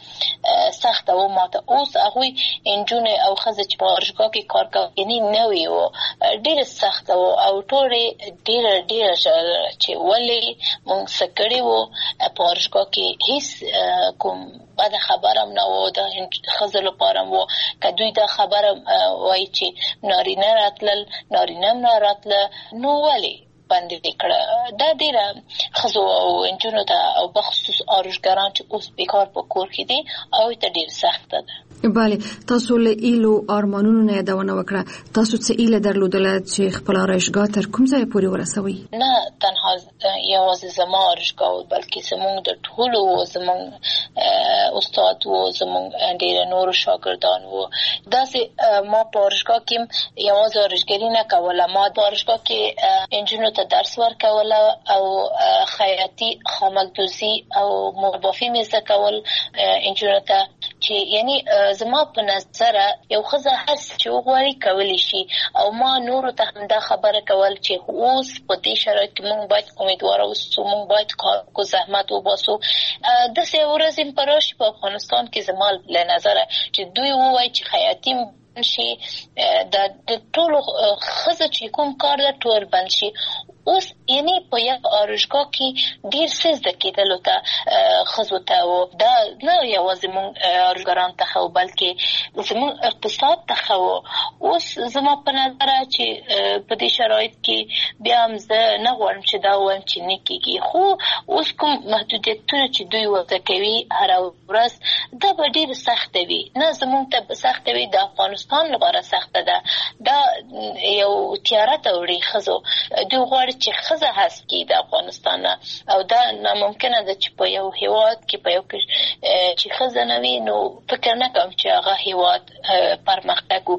سخته و ما ته. اوس هغوی نجونې او ښځې چې په آرایشګاه کې کار کوي یعنې نوې و، ډېره سخته و او ټولې ډېره ډېره چې ولې موږ څه کړي وو. په آرایشګاه کې هېڅ کوم بده خبره هم نه و د ښځو لپاره و. که دوی دا خبره وایي چې نارینه راتلل، نارینه هم نه راتله، نو ولې بندې کړه؟ دا ډېره ښځو او نجونو ته او بخصوص آرایشګران چې اوس بیکار په کور کې دي هغوی ته ډېره سخته ده. بله، تاسو له ایلو ارمانونو نه یادونه وکړه. تاسو څه ایله درلودله چې خپل آرایشګاه تر کوم ځای پورې ورسوئ؟ نه تنها یوازې زما آرایشګاه و، بلکې زموږ د ټولو و، زموږ استاد و، زموږ ډېره نورو شاګردان و. داسې ما په آرایشګاه کې یوازې آرایشګري نه کوله، ما په آرایشګاه کې نجونو ته درس ورکوله او خیاطي، خامکدوزي او مربافي مې زده کول نجونو ته، چې یعنی زما په نظر یو ښځه هر څه چې وغواړي کولی شي. او ما نورو ته هم دا خبره کول چې اوس په دې شرایط کې موږ باید امیدواره اوسو، موږ باید کار وکړو، زحمت وباسو. داسې ورځې په راشي په افغانستان کې زما له نظره چې دوی ووایي چې خیاطي شي، د ټولو ښځو چې کوم کار ده ټول بند شي. اوس یعنی په یو آرایشګاه کې ډېر څه زده کېدلو ته ښځو ته و. دا نه یوازې موږ آرایشګرانو ته ښه و، بلکې زموږ اقتصاد ته ښه و. اوس زما په نظره چې په دې شرایط کې بیا هم زه نه غواړم چې دا ووایم چې نه کېږي، خو اوس کوم محدودیتونه چې دوی وضع کوي هره ورځ دا به ډېره سخته وي. نه زموږ ته به سخته وي، د افغانستان لپاره سخته ده. دا یو تیاره ته وړي ښځو. دوی غواړي چې ښځه حذف کړي د افغانستان نه، او دا ناممکنه ده چې په یو هېواد کې په یو چې ښځه نه وي نو فکر نه کوم چې هغه هېواد پرمختګ وکړي.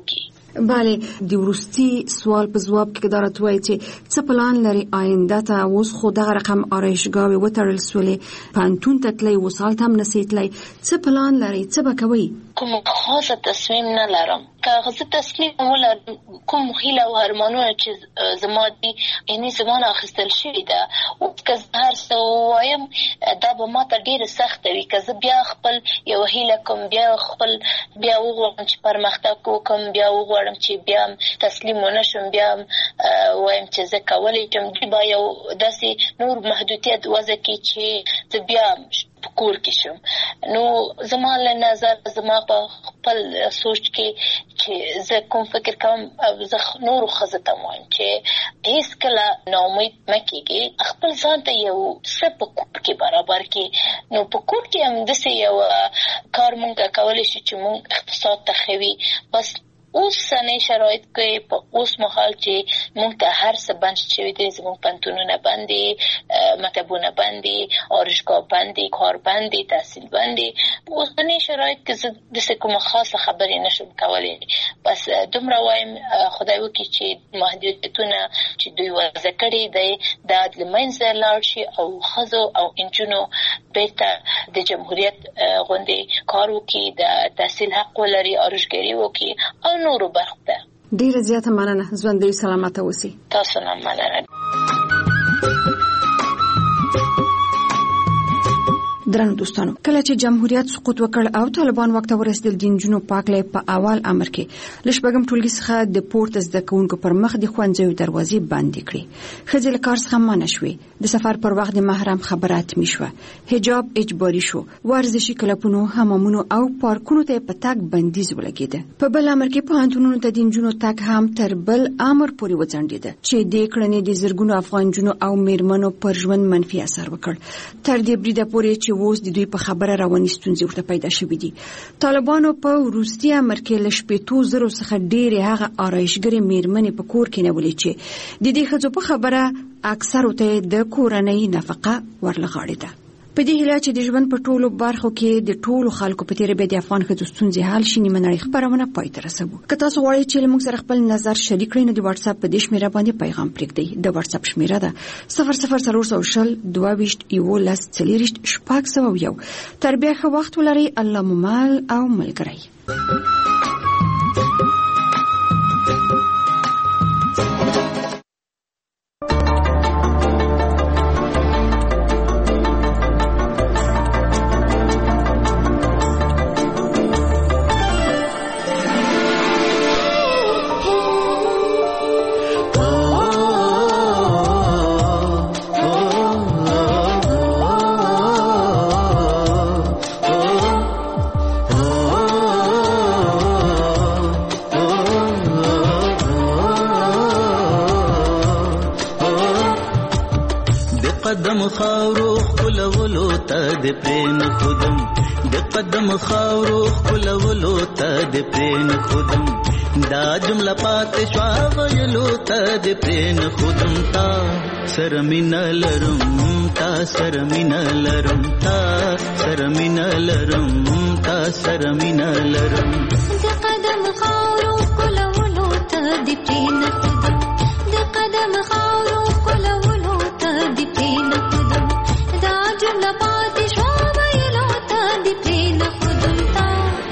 bale د ورستي سوال په جواب کې دا راته وایي چې څه پلان لري آینده ته اوس خو دغه رقم آرایشګاوې وتړل سولې پانتون ته تللی وسال ته هم نسې تللی څه پلان لري څه به کوئ کوم خاصه تصمیم نه لرم که زه تصمیم ولرم کوم هیله او ارمانونه چې زما دي یعنې زما نه اخیستل شوي ده اوس که زه هر څه ووایم دا به ما ته ډېره سخته وي که زه بیا خپل یوه هیله کوم بیا خپل بیا وغواړم چې پرمختګ وکړم بیا وغواړم چې بیا تسلیم ونه شم بیا وایم چې زه کولی شم دوی به یو داسې نور محدودیت وضع کړي چې زه بیا په کور کې شم نو زما له نظر زما په خپل سوچ کې چې زه کوم فکر کوم زه نورو ښځو ته وایم چې هېڅکله ناامید مه کېږئ خپل ځان ته یو څه په کور کې برابر کړي نو په کور کې همداسې یو کار مونږ کولی شو چې مونږ اقتصاد ته ښه وي بس اوسنی شرایط کې په اوس مهال چې مونږ ته هر څه بند شوي دي زموږ پوهنتونونه بند دي مکتبونه بند دي آرایشګاه بند دي کار بند دي تحصیل بند دي په اوسني شرایط کې زه داسې کومه خاصه خبرې نشم کولی بس دومره وایم خدای وکړي چې محدودیتونه چې دوی وضع کړي دی دا له منځه لاړ شي او ښځو او نجونو بېرته د جمهوریت غوندې کار وکړي د تحصیل حق ولري آرایشګري وکړي او نورو برخو ته ډیره زیاته مننه ژوندۍ سلامته اوسئ تاسو نه مننه درنو دوستانو کله چې جمهوریت سقوط وکړ او طالبان وخت ورسېدل د نجونو پاکلې په اول امر کې لشبګم ټولګي څخه د پورت زده کوونکو پر مخ د ښوونځیو دروازې بندې کړې ښځې له کار څخه منع شوې د سفر پر وخت د محرم خبره اتمي شوه حجاب اجباري شو ورزشي کلبونو حمامونو او پارکونو ته په تګ بندیز ولګېده په بل امر کې پوهنتونونو ته د نجونو تګ هم تر بل امر پورې وځنډېده چې د کړنې د زرګونو افغان نجونو او میرمنو پر ژوند منفي اثر وکړ تر دې بریده پورې چې اوس د دوی په خبره رواني ستونزې ورته پیدا شوې دي طالبانو په وروستي امر کې له شپېتو زرو څخه ډېرې هغه آرایشګرې میرمنې په کور کې نیولې چې د دې ښځو په خبره اکثرو ته د کورنۍ نفقه ورلغاړېده په دې هیله چې د ژوند په ټولو برخو کې د ټولو خلکو په تیره به د افغان ښځو ستونزې حل شي نیمه نړۍ خبرونه پای ته رسوو که تاسو غواړئ چې موږ سره خپل نظر شریک کړئ نو د واتس اپ په دې شمیره باندې پیغام پرېږدئ د واتس اپ شمیره ده صفر صفر څلور سوه شل دوه ویشت یولس څلېرویشت شپږ سوه یو تر بیا ښه وخت ولرئ الله مو مل او ملګری قدم خاورو خلولو تا د پرین خودم د قدم خاورو خلولو تا د پرین خودم دا جمله پات شوا ویلو تا د پرین خودم تا سرمین لرم تا سرمین لرم تا سرمین لرم تا سرمین لرم د قدم خاورو خلولو تا د پرین خودم د قدم خاورو خلولو تا د پرین خودم دا جمله پات شوا ویلو تا د پرین خودم تا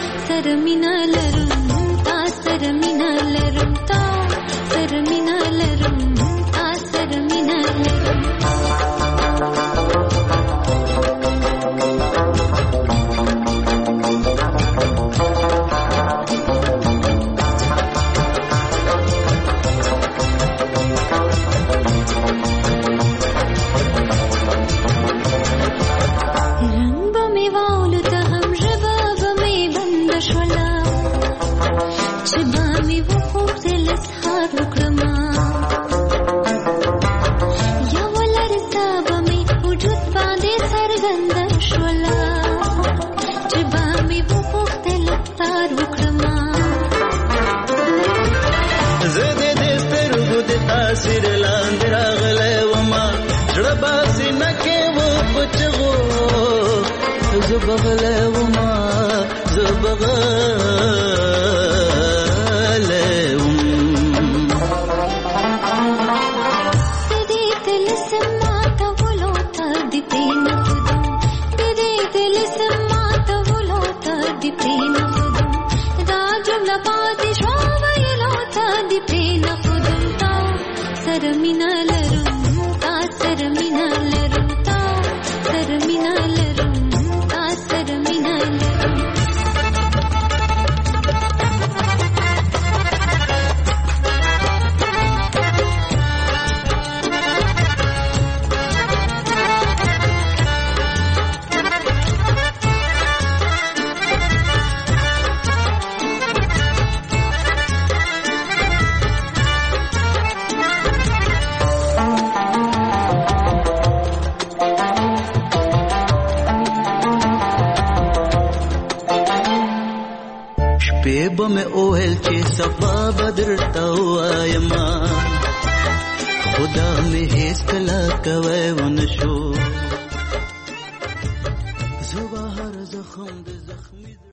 سرمین لرم تا سرمین لرم تا سرمین لرم تا سرمین لرم زبغله وما زبغله شپې به مې اوهل چې صفا بدرته وایما خدا مې هیڅ کله کوي ونشو